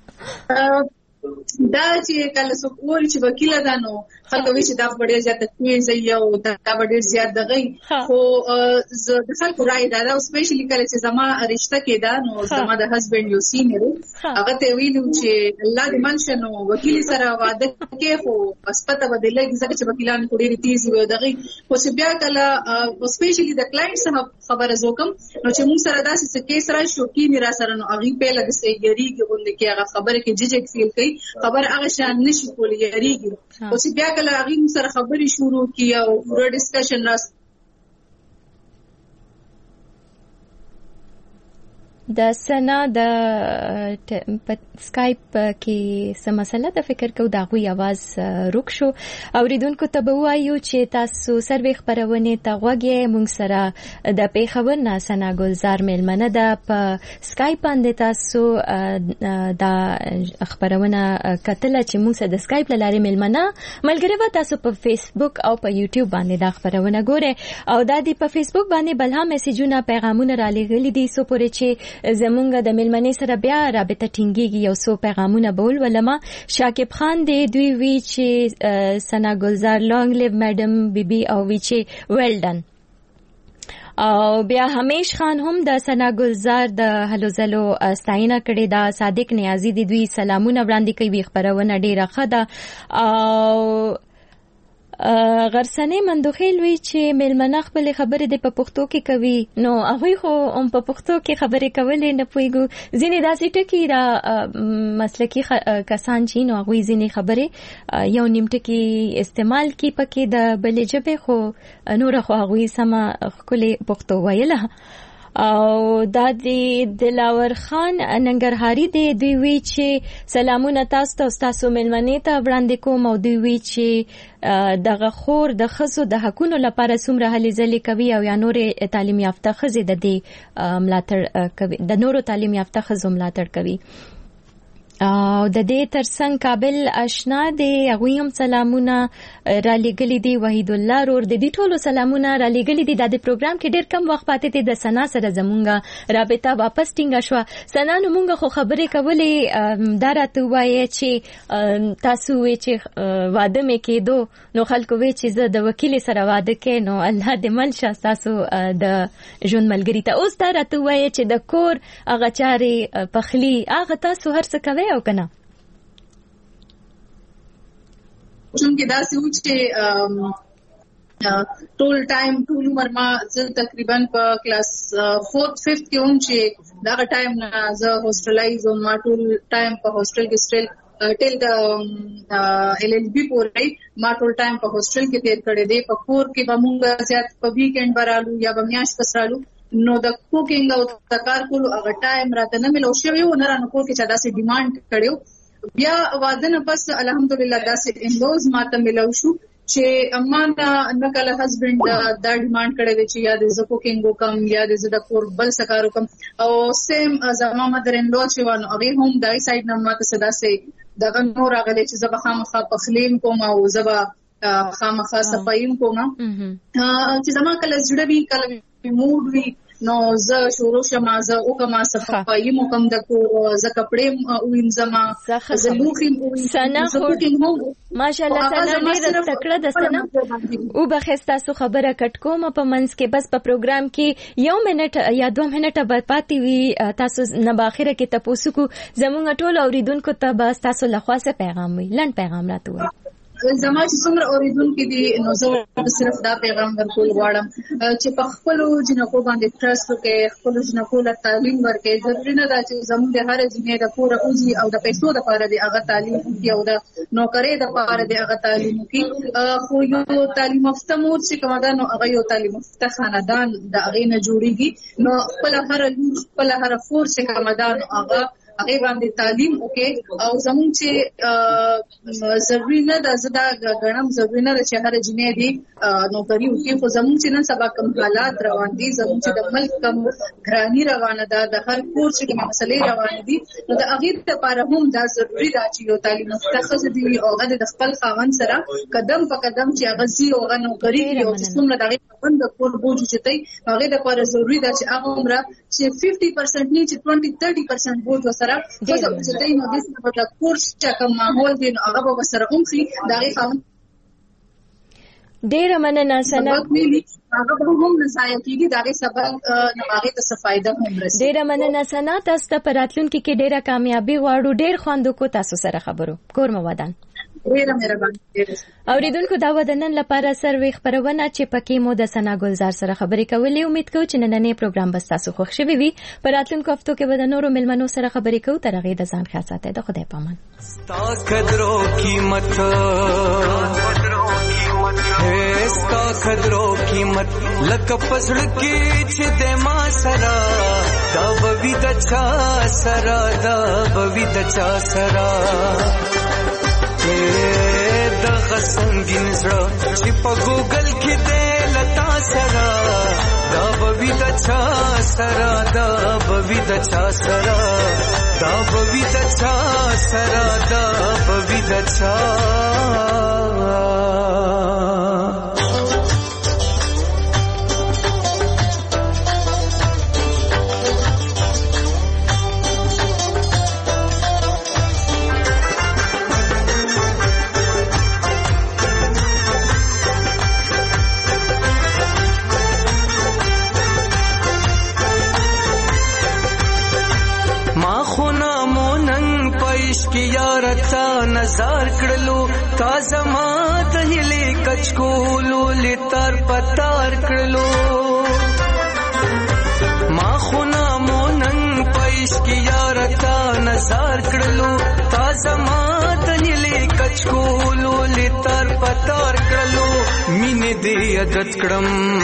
دا چې کله څوک وایي چې وکیل ده نو خلک وایي چې دا ډېر زیات کوي او دا ډېر زیات دغه خو زه د خلکو رائے دا او سپیشلی کله چې زما رشتہ کې دا نو زما د هسبند یو سینیئر هغه ته ویلو چې الله دې منشنو وکیل سره واده کې خو بس پته بدلېږي ځکه چې وکیلان ډېر تیز وي دغه خو چې بیا کله سپیشلی د کلاینټ سره خبره زوکم نو چې موږ سره داسې څه کیس را شو کې میرا سره نو هغه په لګ سي یریږي غونډه کې هغه خبره کې ججک فیل کوي خبر هغه شان نشي کولی یریږي او چې بیا کله هغه سره خبري شروع کی او پوره ډسکشن راس د سنا د سکایپ کې سم مسله د فکر کو دا غوي आवाज روک شو اوریدونکو ته به وایو چې تاسو سروي خبرونه ته غوږی مونږ سره د پیښور نه سنا ګلزار ملمنه ده په سکایپ باندې تاسو د خبرونه کتل چې مونږ سره د سکایپ لاره ملمنه ملګری و تاسو په فیسبوک او په یوټیوب باندې د خبرونه ګوره او د دې په فیسبوک باندې بل هم میسجونه پیغامونه را لېږلي دي سو پورې چې زمونږ د ملمنې سره بیا رابطه ټینګيږي یو څو پیغامونه بول ولما شاکب خان دی دوی وی چې سنا ګلزار لانګ لیو میډم بیبي او وی چې ویل ډن او بیا همیش خان هم د سنا ګلزار د هلو زلو ستاینه کړي دا صادق نیازی دی دوی سلامونه وړاندې کوي خبرونه ډیره ښه ده او غرسنه مندوخیل وی چې ملمنه خپل خبرې د په پښتو کې کوي نو هغه خو هم په پښتو کې خبرې کولې نه پويګو ځینې داسې ټکی را مسلکی کسان چې نو هغه ځینې خبرې یو نیم ټکی استعمال کی پکې د بلې جبه خو نور خو هغه سم خپل پښتو ویله او دا دی دلاور خان ننګرهاری دی دوی وی چې سلامونه تاسو ملمنې ته وړاندې کوم او دوی وی چې دغه خور د خزو د حقونو لپاره څومره هلې ځلې کوي او یا نور تعلیم یافته خزې د دې ملاتړ کوي د نورو تعلیم یافته خزو ملاتړ کوي او د دې ترڅنګ کابل آشنا دی هغه هم سلامونه را لګلې دي وحید الله رور د دې ټولو سلامونه را لګلې دي د پروګرام کې ډېر کم وخت پاتې دي د سنا سره زمونږه رابطه واپس ټینګه شو سنا نو مونږ خو خبرې کولې دا راته وایي چې تاسو وی چې واده مې کېدو نو خلکو وی چې زه د وکیل سره واده کې نو الله دې منشه تاسو د ژوند ملګری ته اوس دا راته وایي چې د کور هغه چارې پخلی هغه تاسو هر څه کوي او کنه چونکه دا څه و چې ټول ټایم ټول عمر ما زه تقریبا په کلاس 4th 5th کې هم چې دا ټایم نه زه هوسټلایز او ما ټول ټایم په هوسټل کې سټل ټیل د LLB پورې ما ټول ټایم په هوسټل کې تیر کړی دی په کور کې به مونږ زیات په ویکند برالو یا به میاشت پسرالو نو د کوکینګ او د کار کولو هغه ټایم راته نه ملو شوی و نه رانه کور کې چې داسې ډیماند کړو بیا واده نه پس الحمدلله داسې انلوز ماته ملو شو چې اما نه کله هسبند دا ډیماند کړی دی چې یا د زه کوکینګ وکم یا د زه د کور بل څه کار وکم او سیم زما مدر ان لو چې وانه هغه هم دای سایډ نه ماته صدا سي دغه نور راغلی چې زه به خامخا پخلیم کوم او زه به خامخا صفایم کوم چې زما کله زړه وی کله موډ وی نو زه شروع شم زه وکم صفایم کوم د کو زه کپڑے وینځم زه لوخیم سنا ماشاءالله سنا ډیره تکړه ده سنا او بخښتا سو خبره کټ کوم په منځ کې بس په پروګرام کې 1 منټ یا 2 منټه به پاتې وي تاسو نه باخره کې تاسو کو زموږ ټول اوریدونکو ته بس تاسو لخوا څه پیغام وي لن پیغام راته وي زما چې څومره اوریدونکو دي نو زه صرف دا پیغام ورکول غواړم چې په خپل جنکو باندې ټرست وکړي خپل جنکو له تعلیم ورکړي ضروري نه ده چې زموږ د هر جنې د پوره اوزي او د پیسو د لپاره دی هغه تعلیم کوي او د نوکرۍ د لپاره دی هغه تعلیم کوي خو یو تعلیم یافته مور چې کومه ده نو هغه یو تعلیم یافته خاندان د هغه نه جوړیږي نو خپل هر فورس کومه ده هغه هغه باندې تعلیم وکړي او زموږ چې ضروري نه ده زدا غنم ضروري نه ده چې هر جنې دی نوکری وکړي خو زموږ چې نن سبا کوم حالات روان دي زموږ چې د ملک کوم ګرانی روانه ده د هر کور چې کوم مسلې روانه دي نو د هغه لپاره هم دا ضروري ده چې یو تعلیم مستخص دی او هغه د خپل خاوند سره قدم په قدم چې هغه زی او هغه نوکری او څومره دغه بند کول بوج چې هغه د لپاره ضروري ده چې هغه عمره چې 50% نه چې 20-30% بوج وسره خو د چې نو د څه په کورس چې کوم ماحول دی هغه به سره اومسي دغه خاوند ډیره مننه سنا هغه هم نصایح کیږي دغه سبب نماغه ته فائدہ هم رسي ډیره مننه سنا تاسو ته پراتلونکو کې ډیره کامیابی غواړو ډیر خوندو کو تاسو سره خبرو کور مو ودان ډیره مهرباني اوریدونکو دا ودنن لپاره سروي خبرونه چې پکې مو د سنا ګلزار سره خبرې کولې امید کوم چې نننې پروګرام بس تاسو خوښ شوي وي پراتلونکو هفتو کې به د نورو ملمنو سره خبرې کوو تر هغه د ځان خیال ساتئ د خدای پامان ستا قدرو قیمت ستا قدرو قیمت لکه پسړ کې چې د ما سرا دا بوي د چا سرا دا بوي د چا سرا د غسنګین زړه چې په ګوګل کې د لتا سرا دا بوي د چا سرا دا بوي د چا سرا دا بوي د چا سرا دا بوي د چا نظر کړلو تا زما د هلي کچکولو لتر پتار کړلو ما خو نامو نن پېښ کی یار تا نظر کړلو تا زما د هلي کچکولو لتر پتار کړلو مینه دې عادت کړم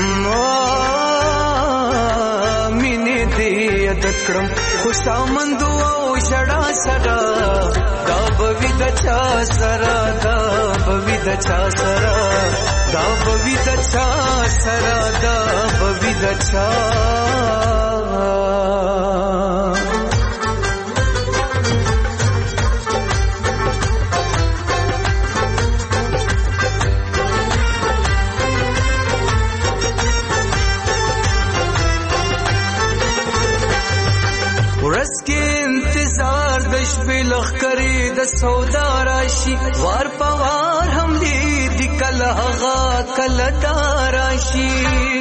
مینه دې عادت کړم خوشامندو او شړا سره دا بوي د چا سرا دا بوي د چا سرا دا بوي د چا سرا دا بوي د چا شپې لخرې د سودا راشي وار پوار هم دې د کله هغه کله داراشي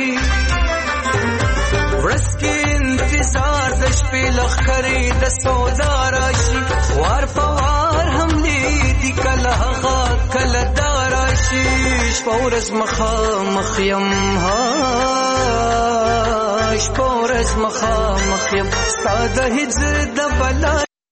ورس کې انتظار د شپې لخرې د سودا راشي وار پوار هم دې د کله هغه کله داراشي شپورز مخامخ يم شپورز مخامخ يم ساده هجر د بلا